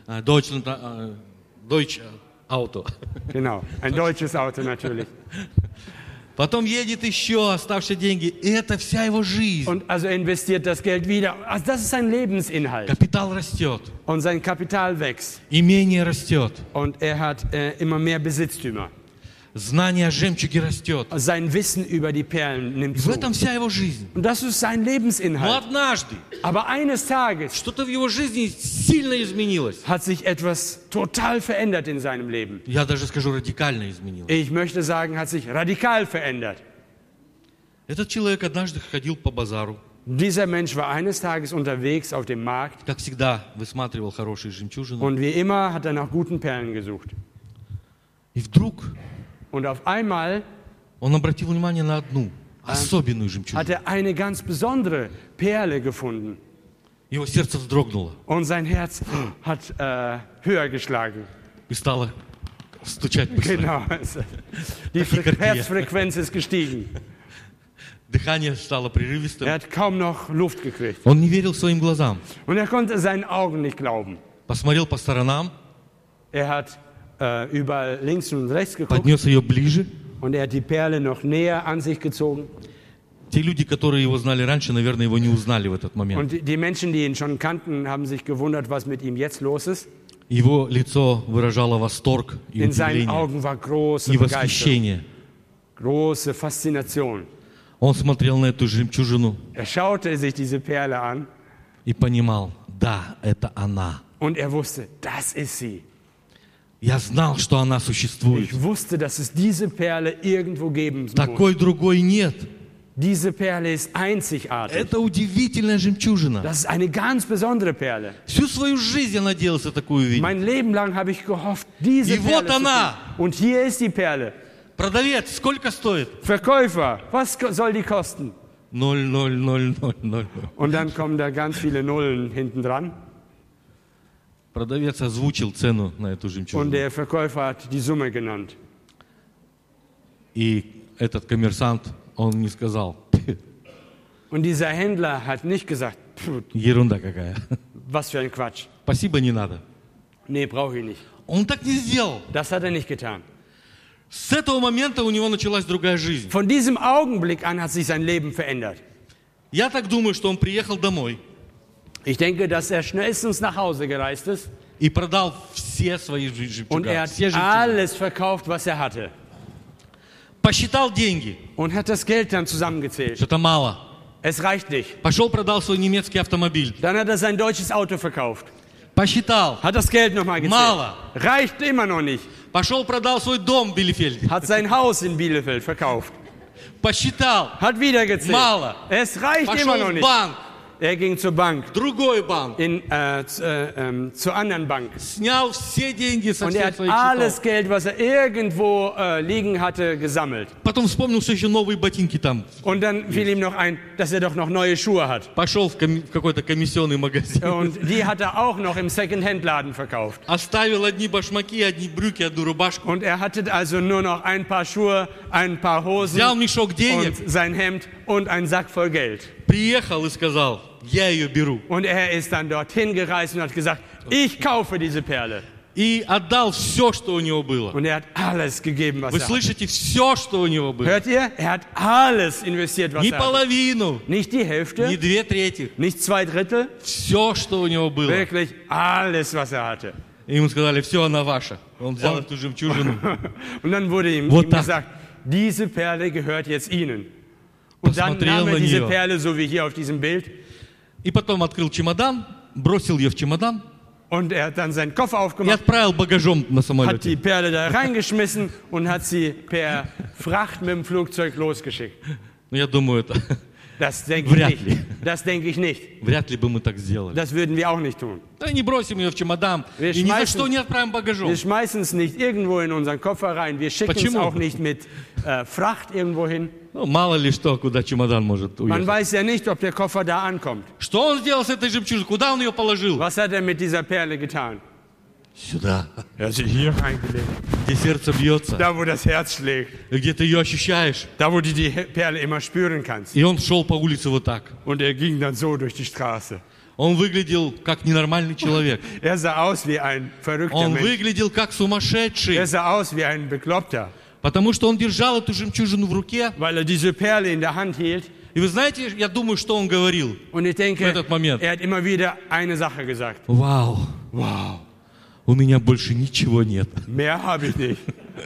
B: Deutsche Auto.
A: Genau, ein deutsches Auto natürlich.
B: Потом едет еще оставшиеся деньги. И это вся его жизнь.
A: Und also investiert das Geld wieder. Also das ist sein Lebensinhalt.
B: Капитал растет.
A: Und sein Kapital wächst.
B: Имение растет.
A: Und er hat immer mehr Besitztümer.
B: Знание о жемчуге растет.
A: Sein Wissen über die Perlen nimmt
B: И в
A: zu.
B: этом вся его жизнь.
A: Und das ist sein
B: Но
A: Lebensinhalt.
B: однажды
A: Aber eines Tages
B: что-то в его жизни сильно изменилось.
A: hat sich etwas total verändert in seinem Leben.
B: Я даже скажу, радикально изменилось.
A: Ich möchte sagen, hat sich radikal verändert.
B: Этот человек однажды ходил по базару.
A: Dieser Mensch war eines Tages unterwegs auf dem Markt
B: Как всегда, высматривал хорошие жемчужины.
A: und wie immer hat er nach guten Perlen gesucht.
B: И вдруг
A: Und auf einmal
B: он обратил внимание на одну особенную жемчужину.
A: hat er eine ganz besondere Perle gefunden.
B: Его сердце вздрогнуло
A: Und sein Herz hat höher geschlagen.
B: и стало стучать быстро.
A: Genau. Die Herzfrequenz ist gestiegen.
B: Дыхание стало прерывистым.
A: Er hat kaum noch Luft gekriegt.
B: Он не верил своим глазам.
A: Und er konnte seinen Augen nicht glauben.
B: Посмотрел по сторонам,
A: Er hat überall links und rechts geguckt
B: поднес ее ближе.
A: und er hat die Perle noch näher an sich gezogen.
B: Те люди, которые его знали раньше, наверное, его не узнали в этот момент.
A: Und die Menschen, die ihn schon kannten, haben sich gewundert, was mit ihm jetzt los ist.
B: Его лицо выражало восторг и
A: In seinen
B: удивление,
A: Augen war große
B: и
A: Begeisterung,
B: восхищение.
A: große Faszination.
B: Он смотрел на эту жемчужину
A: Er schaute sich diese Perle an
B: и понимал, да, это она.
A: und er wusste, das ist sie.
B: Я знал, что она существует.
A: Ich wusste, dass es diese Perle irgendwo geben muss.
B: Такой другой нет.
A: Diese Perle ist einzigartig.
B: Это удивительная жемчужина.
A: Das ist eine ganz besondere Perle.
B: Всю свою жизнь я надеялся такую увидеть.
A: Mein Leben lang habe ich gehofft, diese
B: И
A: Perle
B: вот
A: zu
B: она.
A: finden. Und hier ist die Perle.
B: Продавец, сколько стоит?
A: Verkäufer, was soll die kosten?
B: 0, 0, 0, 0, 0.
A: Und dann kommen da ganz viele Nullen hinten dran.
B: Продавец озвучил цену на эту
A: Und
B: жемчужину.
A: der Verkäufer hat die Summe genannt.
B: И этот коммерсант, он не сказал,
A: Und dieser Händler hat nicht gesagt, "Pff,
B: ерунда какая.
A: was für ein Quatsch.
B: Спасибо, не надо.
A: Nee, brauche ich nicht.
B: Он так не сделал.
A: Das hat er nicht getan.
B: С этого момента у него началась другая жизнь.
A: Von diesem Augenblick an hat sich sein Leben verändert.
B: Я так думаю, что он приехал домой
A: Ich denke, dass er schnellstens nach Hause gereist ist
B: и продал все свои
A: und er
B: жемчуга.
A: hat
B: Все жемчуга.
A: alles verkauft, was er hatte.
B: Посчитал деньги.
A: Und hat das Geld dann zusammengezählt.
B: Что-то мало.
A: Es reicht nicht.
B: Пошел, продал свой немецкий автомобиль.
A: Dann hat er sein deutsches Auto verkauft.
B: Посчитал.
A: Hat das Geld nochmal gezählt.
B: Mala.
A: Reicht immer noch nicht.
B: Пошел, продал свой дом в Билефельде.
A: Hat sein Haus in Bielefeld verkauft.
B: Посчитал.
A: Hat wieder gezählt.
B: Mala.
A: Es reicht immer
B: Пошел
A: noch
B: в
A: nicht.
B: банк.
A: Er ging zur Bank,
B: Другой банк.
A: zur anderen Bank.
B: Снял все деньги со
A: Und er
B: всех
A: hat
B: своих
A: alles
B: счетов.
A: Geld, was er irgendwo liegen hatte, gesammelt.
B: Потом вспомнил, что еще новые ботинки там.
A: Und dann fiel ihm noch ein, dass er doch noch neue Schuhe hat.
B: Пошел в какой-то комиссионный магазин.
A: Und die hat er auch noch im Second-Hand-Laden verkauft.
B: Оставил одни башмаки, одни брюки, одну рубашку.
A: Und er hatte also nur noch ein paar Schuhe, ein paar Hosen
B: Взял мешок денег,
A: und sein Hemd und einen Sack voll Geld.
B: приехал и сказал, я ее беру.
A: Und er ist dann dorthin gereist und hat gesagt, ich kaufe diese Perle.
B: И отдал все, что у него было.
A: Und er hat alles gegeben, was
B: Вы
A: er hat.
B: слышите, все, что у него было.
A: Hört ihr? Er hat alles investiert, was
B: Не
A: er hat.
B: половину,
A: Nicht die
B: не
A: Hälfte,
B: 2/3.
A: nicht 2/3,
B: Все, что у него было.
A: wirklich alles, was er hatte.
B: И ему сказали, все, она ваша. Он взял эту жемчужину.
A: Und dann wurde ihm
B: Вот так.
A: gesagt, diese Perle gehört jetzt Ihnen. Und dann
B: Посмотрел
A: nahm er
B: на
A: diese
B: нее.
A: Perle, so wie hier auf diesem Bild,
B: И потом открыл чемодан, бросил ее в чемодан
A: und er hat dann seinen Koffer
B: и
A: aufgemacht,
B: отправил багажом на
A: hat
B: самолете.
A: die Perle da reingeschmissen und hat sie per Fracht mit dem Flugzeug losgeschickt.
B: Но я думаю, это
A: Das denke ich
B: Вряд
A: nicht.
B: ли.
A: Das denke ich nicht.
B: вряд ли бы мы так сделали.
A: Das würden wir auch nicht tun.
B: Да не бросим ее в чемодан
A: Wir
B: и ни за
A: schmeißen-
B: что не отправим багажом.
A: Wir schmeißen es nicht irgendwo in unseren Koffer rein. Wir schicken es
B: Почему?
A: auch nicht mit Fracht irgendwo hin.
B: Ну, мало ли что, куда чемодан может
A: Man
B: уехать.
A: weiß ja nicht, ob der Koffer da ankommt.
B: Что он сделал с этой жемчужиной? Куда он ее положил?
A: Was hat er mit dieser Perle getan?
B: Сюда,
A: Er hat sie hier reingelegt.
B: где сердце бьется,
A: Da, wo das Herz schlägt.
B: где ты ее ощущаешь.
A: Da, wo du die Perle immer spüren kannst.
B: И он шел по улице вот так.
A: Und er ging dann so durch die Straße.
B: Он выглядел как ненормальный человек.
A: Er sah aus wie ein verrückter
B: Он
A: Mensch.
B: выглядел как сумасшедший.
A: Er sah aus wie ein Bekloppter,
B: Потому что он держал эту жемчужину в руке.
A: weil er diese Perle in der Hand hielt.
B: И вы знаете, я думаю, что он говорил.
A: Und ich denke,
B: В этот момент.
A: er hat immer wieder eine Sache gesagt.
B: Вау,
A: Wow,
B: у меня больше ничего нет.
A: mehr habe ich nicht.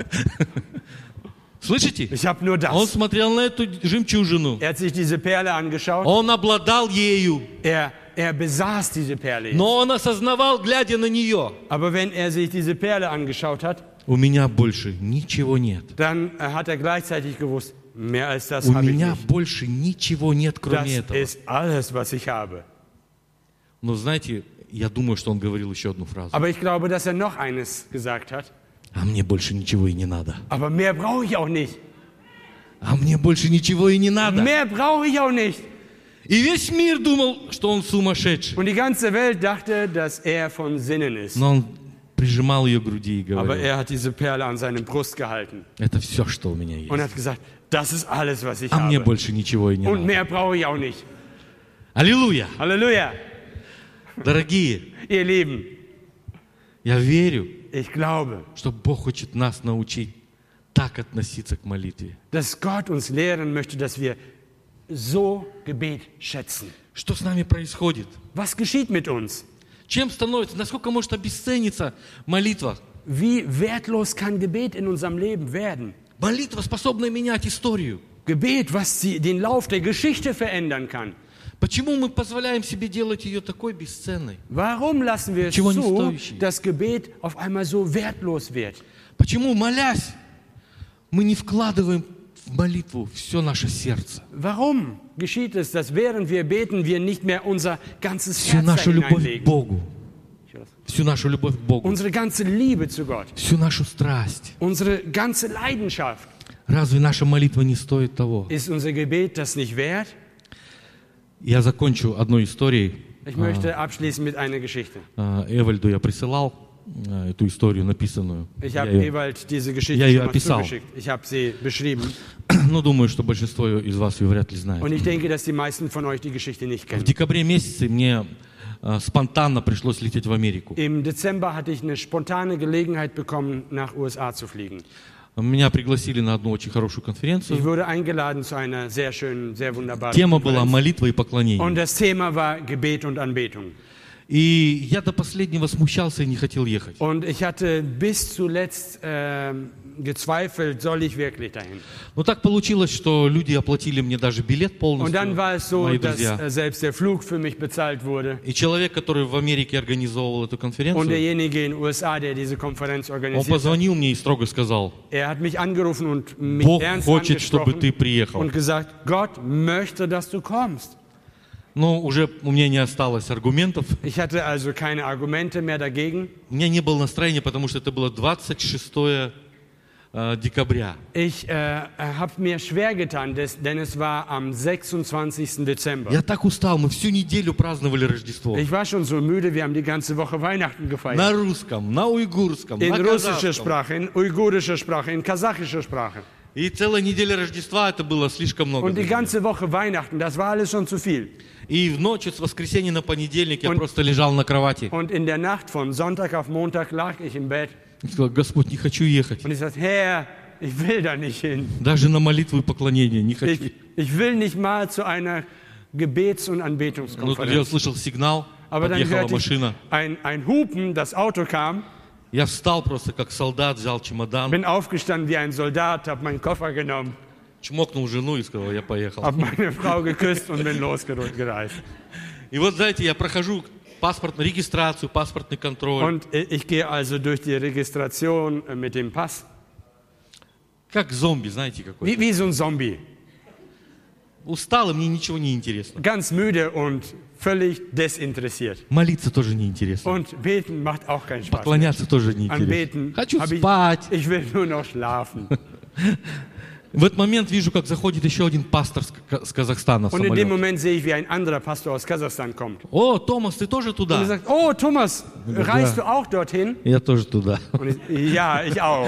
B: Слышите?
A: Ich habe nur
B: Он
A: das.
B: смотрел на эту жемчужину.
A: Er hat sich diese Perle angeschaut.
B: Он обладал ею.
A: Er besaß diese Perle jetzt.
B: Но он осознавал, глядя на нее,
A: Aber wenn er sich diese Perle angeschaut hat,
B: у меня больше ничего нет.
A: dann hat er gleichzeitig gewusst, mehr als das
B: У
A: habe ich
B: меня
A: nicht.
B: больше ничего нет,
A: Das
B: кроме этого.
A: ist alles, was ich habe.
B: Но знаете, я думаю, что он говорил еще одну фразу.
A: Aber ich glaube, dass er noch eines gesagt hat.
B: А мне больше ничего и не надо.
A: Aber mehr brauche ich auch nicht.
B: А мне больше ничего и не надо.
A: Mehr brauche ich auch nicht.
B: И весь мир думал, что он сумасшедший.
A: Und die ganze Welt dachte, dass er von Sinnen ist.
B: Но он прижимал ее к груди и
A: Aber
B: говорил,
A: er hat diese Perle an seinem Brust gehalten
B: это все, что у меня
A: und
B: есть.
A: hat gesagt, das ist alles, was ich
B: А мне
A: habe.
B: больше ничего и не
A: Und
B: надо.
A: mehr brauche ich auch nicht.
B: Аллилуйя!
A: Halleluja.
B: Дорогие,
A: Ihr Lieben,
B: я верю,
A: ich glaube,
B: что Бог хочет нас научить так относиться к молитве.
A: dass Gott uns lehren möchte, dass wir so Gebet schätzen.
B: Что с нами происходит?
A: Was geschieht mit uns?
B: Чем становится? Насколько может обесцениться молитва?
A: Wie wertlos kann Gebet in unserem Leben werden?
B: Молитва, способная менять историю.
A: Gebet, was den Lauf der Geschichte verändern kann.
B: Почему мы позволяем себе делать ее такой бесценной?
A: Warum lassen wir es
B: Чего не
A: zu,
B: стоящей?
A: dass Gebet auf einmal so wertlos wird?
B: Почему, молясь, мы не вкладываем в молитву все наше сердце,
A: Warum geschieht es, dass während wir beten, wir nicht mehr unser ganzes
B: всю
A: Herz da
B: нашу любовь к
A: hineinlegen?
B: Богу, всю нашу любовь к Богу,
A: Unsere ganze Liebe zu Gott,
B: всю нашу страсть?
A: unsere ganze Leidenschaft.
B: Разве наша молитва не стоит того?
A: Ist unser Gebet das nicht wert?
B: Я закончу одной историей.
A: Ich möchte abschließen mit einer Geschichte.
B: Эвальду я присылал эту историю написанную.
A: Ich
B: Я
A: habe
B: её-
A: Ewald diese Geschichte
B: Ja, ja,
A: schon mal
B: описал.
A: zugeschickt. Ich habe sie beschrieben.
B: Ну, думаю, что большинство из вас ее вряд ли знает.
A: Und ich denke, dass die meisten von euch die Geschichte nicht
B: В
A: kennen.
B: декабре месяце мне спонтанно пришлось лететь в Америку.
A: Im Dezember hatte ich eine spontane Gelegenheit bekommen, nach USA zu fliegen.
B: Меня пригласили на одну очень хорошую
A: Ich
B: конференцию.
A: wurde eingeladen zu einer sehr schönen, sehr wunderbaren
B: Тема была
A: Konferenz.
B: молитва и
A: Und
B: поклонение.
A: das Thema war Gebet und Anbetung.
B: И я до последнего смущался и не хотел ехать.
A: Und ich hatte bis zuletzt gezweifelt, soll ich wirklich dahin?
B: Но так получилось, что люди оплатили мне даже билет
A: Und dann
B: полностью,
A: war es so,
B: мои
A: dass
B: друзья.
A: selbst der Flug für mich bezahlt wurde.
B: И человек, который в Америке организовывал эту
A: Und
B: конференцию,
A: derjenige in den USA, der diese Konferenz
B: он
A: organisiert hat,
B: позвонил мне и строго сказал:
A: er hat mich angerufen und mich
B: Бог
A: ernst
B: хочет, чтобы
A: angesprochen
B: ты приехал.
A: und gesagt, Gott möchte, dass du kommst.
B: Но уже у меня не осталось аргументов.
A: Ich hatte also keine Argumente mehr dagegen.
B: У меня не было настроения, потому что это было 26 декабря.
A: Ich habe mir schwer getan, denn es war am 26. Dezember.
B: Я так устал, мы всю неделю праздновали Рождество.
A: Ich war schon so müde, wir haben die ganze Woche Weihnachten gefeiert.
B: На русском, на уйгурском,
A: In
B: на
A: russischer
B: казахском.
A: Sprache, in uigurischer Sprache, in kasachischer Sprache.
B: И целая неделя Рождества, это было слишком много.
A: Und die ganze Woche Weihnachten, das war alles schon zu viel.
B: И в ночь с воскресенья на понедельник я
A: Und-
B: просто лежал на кровати.
A: Und in der Nacht von Sonntag auf Montag lag ich im Bett
B: И сказал: Господь, не хочу ехать.
A: und ich sagte, Herr, ich will da nicht hin.
B: Даже на молитву и поклонение не хочу.
A: Ich will nicht mal zu einer Gebets- und
B: Но тут я
A: Anbetungskonferenz.
B: услышал сигнал,
A: Aber dann
B: подъехала
A: hörte ich
B: машина.
A: ein Hupen, das Auto kam,
B: Я встал просто как солдат, взял чемодан,
A: bin aufgestanden wie ein Soldat, habe meinen Koffer genommen,
B: чмокнул жену и сказал: я поехал.
A: habe meine Frau geküsst und bin losgereist.
B: И вот, знаете, я прохожу паспортную регистрацию, паспортный контроль.
A: Und ich gehe also durch die Registration mit dem Pass,
B: Как зомби, знаете, какой.
A: wie so ein Zombie.
B: Устал, и мне ничего не интересно.
A: Ganz müde und völlig desinteressiert.
B: Молиться тоже не интересно.
A: Und beten macht auch keinen Spaß.
B: Поклоняться тоже не
A: Anbeten
B: интересно. Хочу
A: habe
B: спать.
A: ich will nur noch schlafen.
B: В этот момент вижу, как заходит еще один пастор с Казахстана в
A: Und in dem
B: самолет.
A: Moment sehe ich, wie ein anderer Pastor aus Kasachstan kommt.
B: О, Томас, ты тоже
A: Und er
B: туда?
A: sagt, oh Thomas, reist du auch dorthin?
B: Я тоже туда.
A: Und ich, ja, ich auch.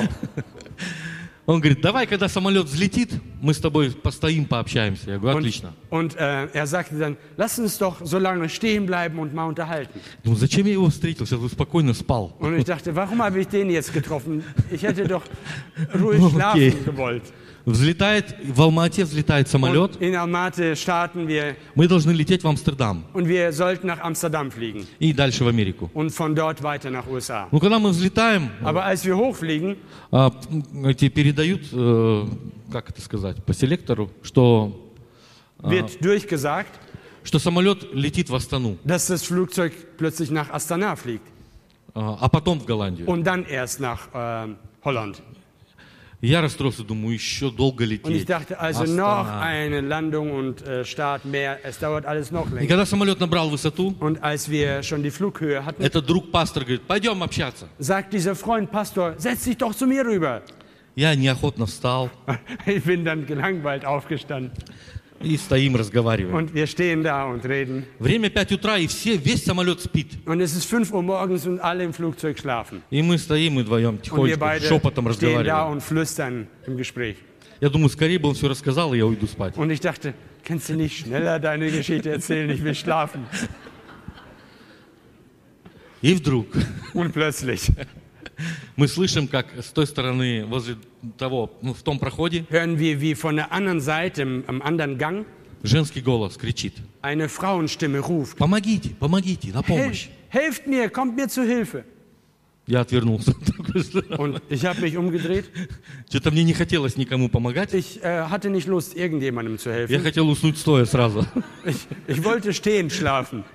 B: Он говорит: давай, когда самолет взлетит, мы с тобой постоим, пообщаемся. Я говорю: отлично.
A: Und er sagte dann, lass uns doch so lange stehen bleiben und mal unterhalten.
B: Думаю, зачем я его встретил? Сейчас бы спокойно спал.
A: Und ich dachte, warum habe ich den jetzt getroffen? Ich hätte doch ruhig
B: Okay.
A: schlafen gewollt.
B: Взлетает, в Алмате взлетает самолет.
A: Und in Almaty starten wir
B: Мы должны лететь в Амстердам
A: und wir sollten nach Amsterdam fliegen
B: и дальше в Америку.
A: und von dort weiter nach USA.
B: Но когда мы взлетаем,
A: Aber als wir hochfliegen,
B: эти передают, как это сказать, по селектору, что
A: wird durchgesagt,
B: самолет летит в Астану,
A: dass das Flugzeug plötzlich nach Astana fliegt
B: а потом в Голландию.
A: und dann erst nach Holland.
B: Я расстроился, думаю, еще долго
A: Und ich
B: лететь.
A: dachte, also noch
B: Astana.
A: eine Landung und Start mehr, es dauert alles noch
B: И
A: länger.
B: когда самолет набрал высоту,
A: Und als wir schon die Flughöhe hatten,
B: этот друг пастор говорит: пойдем общаться.
A: sagt dieser Freund, Pastor, setz dich doch zu mir rüber.
B: Я неохотно встал
A: Ich bin dann gelangweilt aufgestanden
B: и стоим, разговариваем.
A: und wir stehen da und reden.
B: Время 5 утра, и весь самолет спит.
A: Und es ist 5 Uhr morgens und alle im Flugzeug schlafen.
B: И мы стоим, мы вдвоем
A: Und wir
B: тихонечко,
A: beide
B: шепотом
A: stehen da
B: разговариваем.
A: und flüstern im Gespräch.
B: Я думаю, скорее бы он все рассказал, и я уйду спать.
A: Und ich dachte, kannst du nicht schneller deine Geschichte erzählen, ich will schlafen.
B: И вдруг
A: Und plötzlich
B: мы слышим, как с той стороны, возле того, в том проходе,
A: hören wir, wie von der anderen Seite, am anderen Gang,
B: женский голос кричит:
A: eine Frauenstimme ruft,
B: помогите, помогите, на помощь.
A: Helft mir, kommt mir zu Hilfe.
B: Я отвернулся.
A: Und ich habe mich umgedreht.
B: Что-то мне не хотелось никому помогать.
A: Ich hatte nicht Lust, irgendjemandem zu
B: Я
A: helfen.
B: хотел уснуть стоя сразу.
A: Ich wollte stehen schlafen.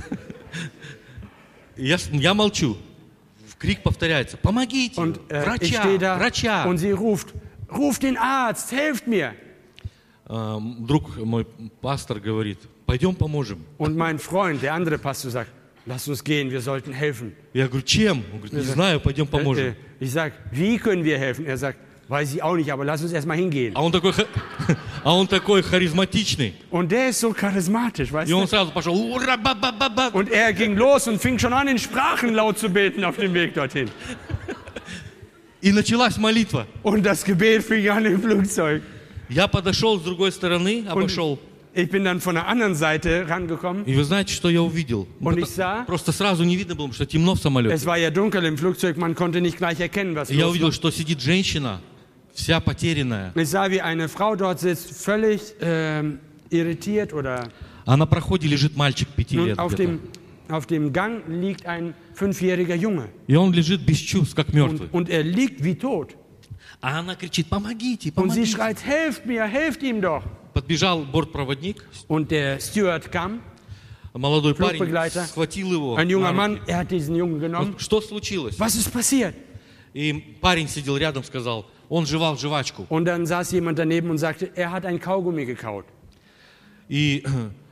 B: Я молчу. Крик повторяется: помогите,
A: Und ich stehe da
B: врача.
A: und sie ruft, ruf den Arzt, helft mir.
B: Друг мой пастор говорит: пойдем поможем.
A: Und mein Freund, der andere Pastor, sagt, lass uns gehen, wir sollten helfen.
B: Я говорю: чем? Он говорит: не знаю, пойдем поможем.
A: Ich sage, wie können wir helfen? Er sagt, weiß ich auch nicht, aber lass uns erstmal hingehen.
B: А он такой харизматичный.
A: Und der ist so charismatisch, weißt
B: И он
A: du?
B: сразу пошел: ура, ба-ба-ба-ба.
A: Und er ging los und fing schon an, in Sprachen laut zu beten auf dem Weg dorthin.
B: И началась молитва.
A: Und das Gebet fing an im Flugzeug.
B: Я подошел с другой стороны, обошел.
A: Ich bin dann von der anderen Seite rangekommen.
B: И вы знаете, что я увидел?
A: Und ich sah,
B: Просто сразу не видно было, потому что темно в самолете.
A: es war ja dunkel im Flugzeug, man konnte nicht gleich erkennen, was
B: И я
A: los
B: увидел,
A: war.
B: что сидит женщина вся потерянная.
A: Ich sah, wie eine Frau dort sitzt, völlig irritiert oder...
B: А на проходе лежит мальчик 5
A: Nun,
B: лет
A: auf
B: где-то.
A: dem Gang liegt ein 5-jähriger Junge.
B: И он лежит без чувств, как мертвый.
A: Und er liegt wie tot.
B: А она кричит: помогите,
A: Und sie
B: помогите.
A: schreit, helft mir, helft ihm doch.
B: Подбежал бортпроводник,
A: Und der Steward kam,
B: молодой парень,
A: Flugbegleiter,
B: схватил его.
A: ein junger
B: на руки.
A: Mann, er hat diesen Jungen genommen.
B: Что случилось?
A: Was ist passiert?
B: И парень сидел рядом, сказал: он жевал жвачку.
A: Und dann saß jemand daneben und sagte, er hat ein Kaugummi gekaut.
B: И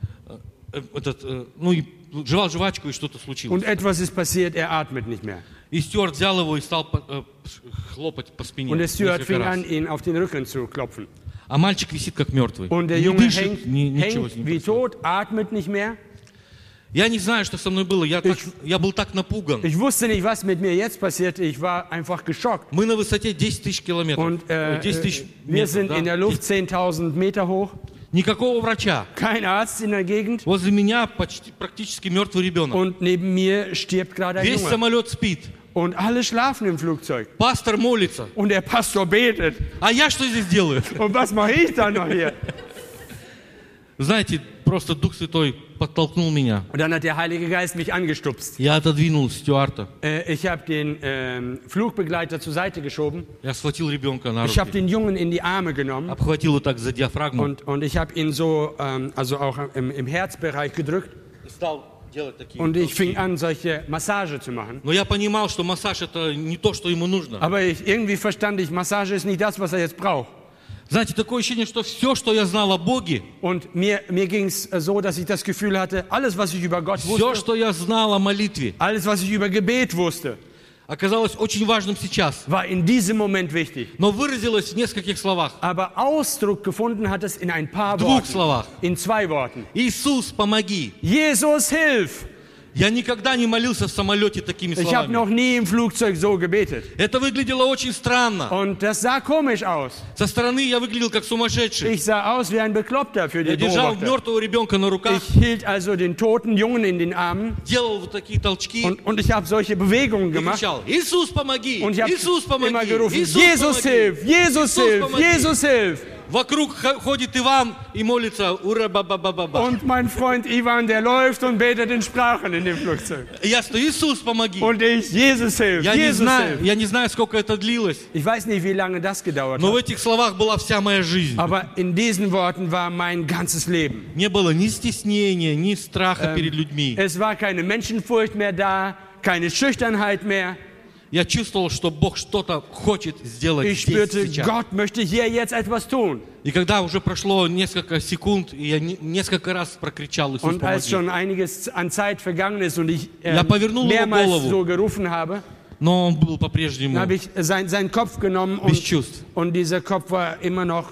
B: жевал жвачку, и что-то случилось.
A: Und etwas ist passiert, er atmet nicht mehr.
B: И стюард взял его и стал хлопать по спине.
A: Und der Steward
B: несколько
A: fing
B: раз.
A: an, ihn auf den Rücken zu klopfen.
B: А мальчик висит как мертвый.
A: Und der
B: Не
A: Junge
B: дышит, ничего с
A: hängt
B: ним
A: wie
B: не происходит.
A: tot, atmet nicht mehr.
B: Я не знаю, что со мной было. Я был так напуган.
A: Ich wusste nicht, was mit mir jetzt passierte. Ich war einfach geschockt.
B: Мы на высоте 10 тысяч километров.
A: Und
B: 10 тысяч
A: wir
B: метров,
A: sind
B: да.
A: in der Luft 10.000 Meter hoch.
B: Никакого врача.
A: Kein Arzt in der Gegend.
B: Возле меня практически мертвый ребенок.
A: Und neben mir stirbt gerade ein
B: Весь
A: Junge.
B: самолет спит.
A: Und alle schlafen im Flugzeug.
B: Пастор молится.
A: Und der Pastor betet.
B: А я что здесь делаю?
A: Und was mache ich da noch hier?
B: Знаете, просто Дух Святой подтолкнул меня.
A: Und dann hat der Heilige Geist mich angestupst.
B: Я отодвинул стюарда.
A: Ich habe den Flugbegleiter zur Seite geschoben.
B: Я схватил ребенка на
A: Ich habe
B: руки.
A: den Jungen in die Arme genommen.
B: Обхватил его так за диафрагму.
A: Und ich habe ihn so, also auch im Herzbereich gedrückt.
B: И стал делать такие
A: Und ich fing
B: толчки.
A: an, solche Massage zu machen.
B: Но я понимал, что массаж это не то, что ему нужно.
A: Aber irgendwie verstand ich, Massage ist nicht das, was er jetzt braucht.
B: Знаете, такое ощущение, что все, что я знал о Боге,
A: Und mir ging es so, dass ich das Gefühl hatte, alles, was ich über Gott
B: все,
A: wusste,
B: что я знал о молитве,
A: alles, was ich über Gebet wusste,
B: оказалось очень важным сейчас.
A: war in diesem Moment wichtig.
B: Но выразилось в нескольких словах.
A: Aber Ausdruck gefunden hat es in ein paar
B: В двух
A: Worten.
B: словах.
A: In 2 Worten.
B: Иисус, помоги.
A: Jesus, hilf!
B: Я никогда не молился в самолете такими
A: Ich habe
B: словами.
A: noch nie im Flugzeug so gebetet.
B: Это выглядело очень странно.
A: Und das sah komisch aus.
B: Со стороны я выглядел как сумасшедший.
A: Ich sah aus wie ein Bekloppter für
B: Я
A: die
B: держал
A: Beobachter.
B: мертвого ребенка на руках,
A: Ich hielt also den toten Jungen in den Armen
B: делал вот такие толчки
A: und ich habe solche Bewegungen
B: и
A: gemacht.
B: кричал: Иисус, помоги!
A: Und ich habe
B: Иисус, помоги!
A: immer gerufen,
B: Иисус,
A: Jesus
B: помоги!
A: hilf, Jesus
B: Иисус,
A: hilf,
B: помоги!
A: Jesus hilf.
B: Вокруг ходит Иван и молится: ура ба ба ба ба ба.
A: Und mein Freund Ivan, der läuft und betet in Sprachen in dem Flugzeug.
B: И я стою: Иисус, помоги!
A: Und ich, Jesus hilf,
B: Я не
A: Jesus hilf.
B: знаю, сколько это длилось,
A: Ich weiß nicht, wie lange das gedauert
B: но в
A: hat.
B: этих словах была вся моя жизнь.
A: Aber in diesen Worten war mein ganzes Leben.
B: Не было ни стеснения, ни страха перед людьми.
A: Es war keine Menschenfurcht mehr da, keine Schüchternheit mehr.
B: Я чувствовал, что Бог что-то хочет сделать
A: Ich
B: здесь,
A: spürte,
B: сейчас.
A: Gott möchte hier jetzt etwas tun.
B: И когда уже прошло несколько секунд, и я несколько раз прокричал: Иисус,
A: Und als
B: помоги.
A: schon einiges an Zeit vergangen ist und ich
B: Я повернул его
A: mehrmals
B: голову.
A: so gerufen habe,
B: Но он был
A: dann
B: по-прежнему
A: habe ich seinen Kopf genommen
B: без чувств.
A: und dieser Kopf war immer noch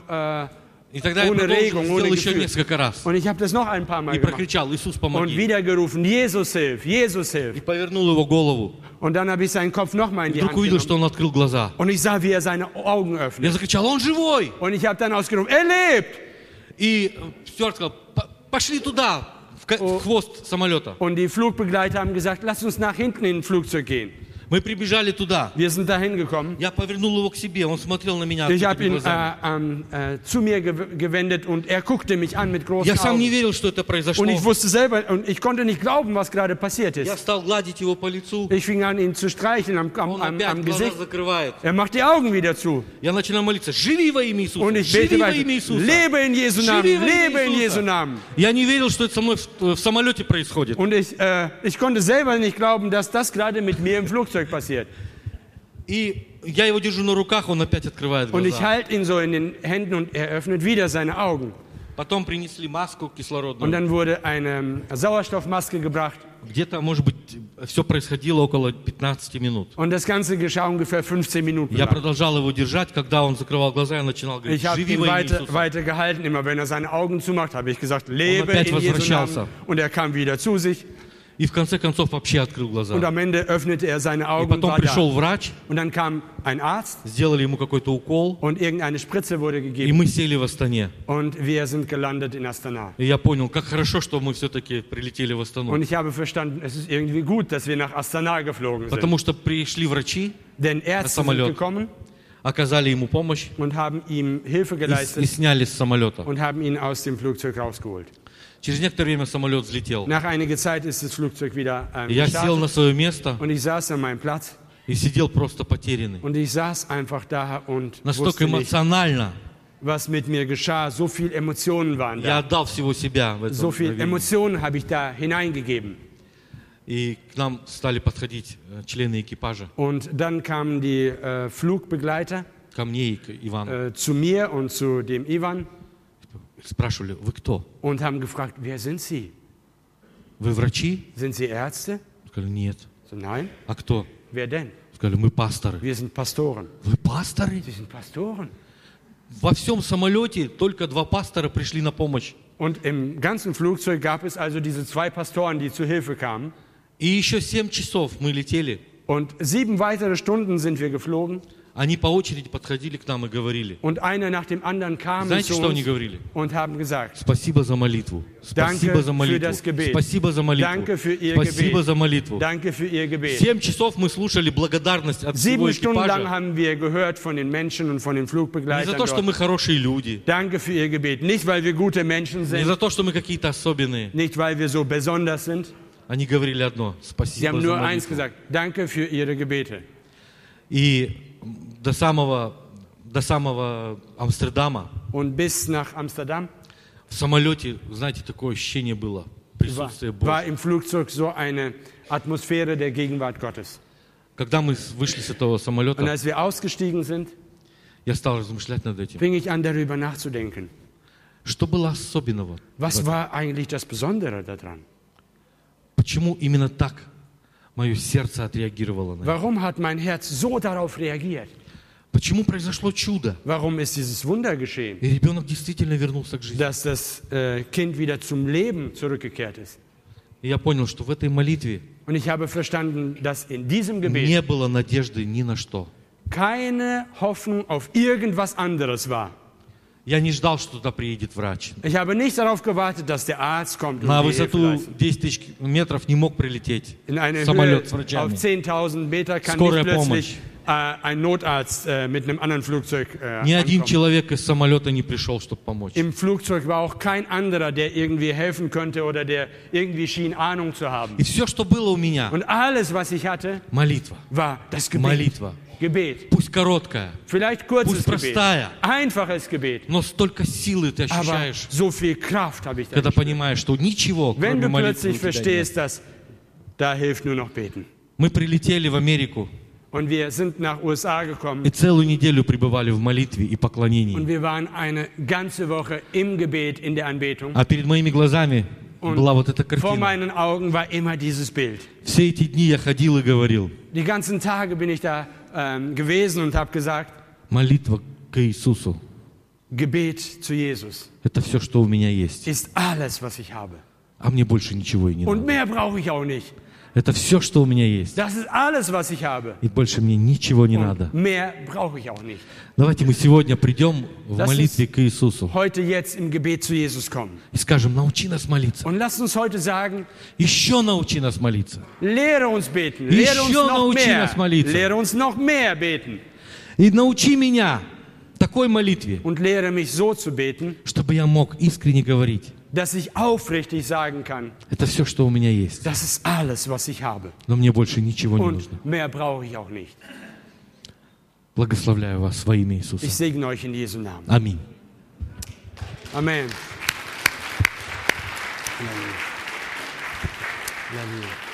B: И тогда я
A: ohne
B: продолжил,
A: Regung, ohne
B: сделал еще
A: Gefühl.
B: несколько раз.
A: Und ich habe das noch ein paar Mal
B: И
A: gemacht.
B: прокричал: Иисус,
A: Und
B: помоги.
A: wieder gerufen, Jesus hilf, Jesus
B: И
A: hilf.
B: повернул его голову.
A: Und dann habe ich seinen Kopf nochmal in die
B: Вдруг
A: Hand
B: увидел,
A: genommen.
B: что он открыл глаза.
A: Und ich sah, wie er seine Augen
B: Я
A: öffnet.
B: закричал: он живой!
A: Und ich habe dann ausgerufen, er lebt!
B: И стюард сказал: пошли туда, в хвост самолета.
A: Und die Flugbegleiter haben gesagt, lass uns nach hinten in ein Flugzeug gehen.
B: Мы прибежали туда.
A: Wir sind da hingekommen.
B: Я повернул его к себе, он смотрел на меня
A: Ich habe
B: открытыми
A: ihn
B: глазами.
A: zu mir gewendet und er guckte mich an mit großen
B: Я сам не
A: Augen.
B: верил, что это произошло.
A: Und ich wusste selber, und ich konnte nicht glauben, was gerade passiert
B: Я
A: ist.
B: стал гладить его по лицу.
A: Ich fing an, ihn zu streicheln
B: Он
A: am
B: опять глаза
A: Gesicht.
B: закрывает.
A: Er macht die Augen wieder zu.
B: Я начинаю молиться: живи во имя Иисуса!
A: Und ich bete
B: Живи во
A: weiter.
B: имя Иисуса!
A: Lebe in Jesu Namen,
B: Живи во
A: lebe in
B: имя
A: Jesu
B: Иисуса!
A: Namen.
B: Я не верил, что это со мной в самолете происходит.
A: Und ich konnte selber nicht glauben, dass das gerade mit mir im Flugzeug passiert.
B: И я его держу на руках, он опять открывает
A: Und ich
B: глаза.
A: halte ihn so in den Händen und er öffnet wieder seine Augen.
B: Потом принесли маску
A: Und
B: кислородную.
A: dann wurde eine Sauerstoffmaske gebracht.
B: Где-то, может быть, все происходило около 15 минут.
A: Und das Ganze geschah ungefähr 15 Minuten
B: Я
A: lang.
B: продолжал его держать, когда он закрывал глаза, я начинал говорить:
A: Ich habe
B: живи
A: ihn
B: во имя Иисуса.
A: weiter gehalten. Immer wenn er seine Augen zumacht, habe ich gesagt, lebe
B: опять
A: in Jesu
B: возвращался.
A: Namen. Und er kam wieder zu sich.
B: И в конце концов вообще открыл глаза.
A: Und am Ende öffnete er seine
B: И
A: Augen und
B: потом
A: war da.
B: пришел врач,
A: Und dann kam ein Arzt
B: сделали ему какой-то укол,
A: und irgendeine Spritze wurde
B: и
A: gegeben.
B: мы сели в Астане.
A: Und wir sind gelandet in Astana.
B: И я понял, как хорошо, что мы все-таки прилетели в Астану.
A: Und ich habe verstanden, es ist irgendwie gut, dass wir nach Astana geflogen sind.
B: Потому что пришли врачи,
A: Denn Ärzte sind
B: самолет.
A: gekommen
B: оказали ему помощь
A: und haben ihm Hilfe
B: и
A: geleistet
B: сняли с самолета.
A: und haben ihn aus dem Flugzeug rausgeholt.
B: Через некоторое время самолет взлетел.
A: Nach einiger Zeit ist das Flugzeug wieder
B: Я сел на
A: gestartet
B: свое место
A: und ich saß an meinem Platz
B: и сидел просто потерянный.
A: und ich saß einfach da und
B: Настолько
A: wusste nicht,
B: эмоционально
A: was mit mir geschah. So viel Emotionen waren
B: я
A: da.
B: отдал всего себя в
A: So
B: этом
A: viel
B: мгновении.
A: Emotionen habe ich da hineingegeben.
B: И к нам стали подходить члены экипажа,
A: Und dann kamen die Flugbegleiter
B: ко мне и к Ивану.
A: zu mir und zu dem Ivan
B: Спрашивали, вы кто?
A: und haben gefragt, wer sind Sie?
B: Вы врачи?
A: Sind Sie Ärzte?
B: Сказали, нет.
A: So, nein.
B: А кто?
A: Wer denn?
B: Сказали, мы пасторы.
A: Wir sind Pastoren.
B: Вы пасторы?
A: Sie sind Pastoren.
B: Во всем самолете только 2 пастора пришли на помощь.
A: Und im ganzen Flugzeug gab es also diese 2 Pastoren, die zu Hilfe kamen.
B: И еще 7 часов мы летели.
A: Und 7 weitere Stunden sind wir geflogen.
B: Они по очереди подходили к нам и говорили.
A: Und einer nach dem anderen kam
B: Знаете,
A: zu
B: что они
A: uns
B: говорили?
A: und haben gesagt,
B: Спасибо за молитву. Спасибо за
A: für
B: молитву.
A: das Gebet.
B: Спасибо за молитву.
A: Danke für Ihr
B: Спасибо
A: Gebet.
B: за молитву.
A: danke für Ihr Gebet.
B: 7 часов мы слушали благодарность от всего
A: 7 Stunden lang
B: экипажа.
A: haben wir gehört von den Menschen und von den
B: Не за
A: Flugbegleitern
B: то, что
A: dort.
B: мы хорошие люди.
A: Danke für Ihr Gebet. Nicht, weil wir gute Menschen
B: Не
A: sind,
B: за то, что мы какие-то особенные.
A: nicht, weil wir so besonders sind.
B: Они говорили одно.
A: Sie
B: Спасибо
A: haben
B: за
A: nur eins
B: молитву.
A: gesagt, danke für Ihre Gebete.
B: И до самого Амстердама
A: Und bis nach Amsterdam
B: в самолете, знаете, такое ощущение было. Присутствие
A: war
B: Божье.
A: im Flugzeug so eine Atmosphäre der Gegenwart Gottes.
B: Когда мы вышли с этого
A: Und
B: самолета,
A: als wir ausgestiegen sind,
B: я стал размышлять над этим.
A: fing ich an, darüber nachzudenken.
B: Что было особенного?
A: Was war eigentlich das Besondere daran?
B: Почему именно так мое сердце отреагировало на это?
A: Warum hat mein Herz so darauf reagiert?
B: Почему произошло чудо?
A: Warum ist dieses Wunder geschehen,
B: И ребенок действительно вернулся к жизни.
A: dass das Kind wieder zum Leben zurückgekehrt ist?
B: И я понял, что в этой молитве
A: Und ich habe verstanden, dass in diesem Gebet
B: не было надежды ни на что.
A: keine Hoffnung auf irgendwas anderes war.
B: Я не ждал, что туда приедет врач.
A: Ich habe nicht darauf gewartet, dass der Arzt kommt und
B: На
A: mir Hilfe
B: высоту
A: leistet.
B: 10 тысяч метров не мог прилететь
A: In eine Höhe
B: самолет с
A: auf
B: врачами.
A: 10.000 Meter kann
B: Скорая
A: nicht plötzlich ein Notarzt mit einem anderen Flugzeug
B: Ни один
A: ankommen.
B: человек из самолета не пришел, чтобы помочь.
A: Im Flugzeug war auch kein anderer, der irgendwie helfen könnte oder der irgendwie schien, Ahnung zu haben.
B: И все, что было у меня,
A: Und alles, was ich hatte,
B: молитва.
A: war das Gebet.
B: Молитва.
A: Gebet.
B: Пусть короткая,
A: Vielleicht kurzes
B: Pust
A: Gebet,
B: простая.
A: einfaches Gebet,
B: но столько силы ты
A: aber
B: ощущаешь,
A: so viel Kraft habe ich da
B: когда
A: gespürt.
B: понимаешь, что ничего,
A: Wenn
B: кроме
A: du
B: молитвы,
A: plötzlich
B: у тебя нет.
A: verstehst, dass da hilft nur noch beten.
B: Мы прилетели в Америку
A: Und wir sind nach USA gekommen
B: и целую неделю пребывали в молитве и
A: und
B: поклонении.
A: wir waren eine ganze Woche im Gebet, in der Anbetung.
B: А перед моими глазами
A: Und
B: была вот эта
A: vor
B: картина.
A: meinen Augen war immer dieses Bild.
B: Все эти дни я ходил и говорил:
A: Die ganzen Tage bin ich da gewesen und habe gesagt,
B: молитва к Иисусу
A: Gebet zu Jesus
B: – это все, что у меня есть.
A: ist alles, was ich habe.
B: А мне больше ничего и не
A: Und
B: надо.
A: mehr brauche ich auch nicht.
B: Это все, что у меня есть.
A: Das ist alles, was ich habe.
B: И больше мне ничего не надо.
A: Und mehr brauche ich auch nicht.
B: Давайте мы сегодня придем в
A: Lass
B: молитве
A: uns
B: к Иисусу
A: heute jetzt im Gebet zu Jesus kommen.
B: и скажем: научи нас молиться.
A: Und lasst uns heute sagen,
B: Еще научи нас молиться.
A: lehre uns beten.
B: Еще
A: Lehre uns noch
B: научи
A: mehr.
B: нас молиться.
A: Lehre uns noch mehr beten.
B: И научи меня такой молитве,
A: Und lehre mich so zu beten,
B: чтобы я мог искренне говорить:
A: dass ich aufrichtig sagen kann,
B: это все, что у меня есть.
A: das ist alles, was ich habe.
B: Но мне больше ничего не нужно.
A: Und mehr brauche ich auch nicht.
B: Благословляю вас во имя Иисуса.
A: Ich segne euch in Jesu Namen.
B: Аминь.
A: Amen. Halleluja. Halleluja.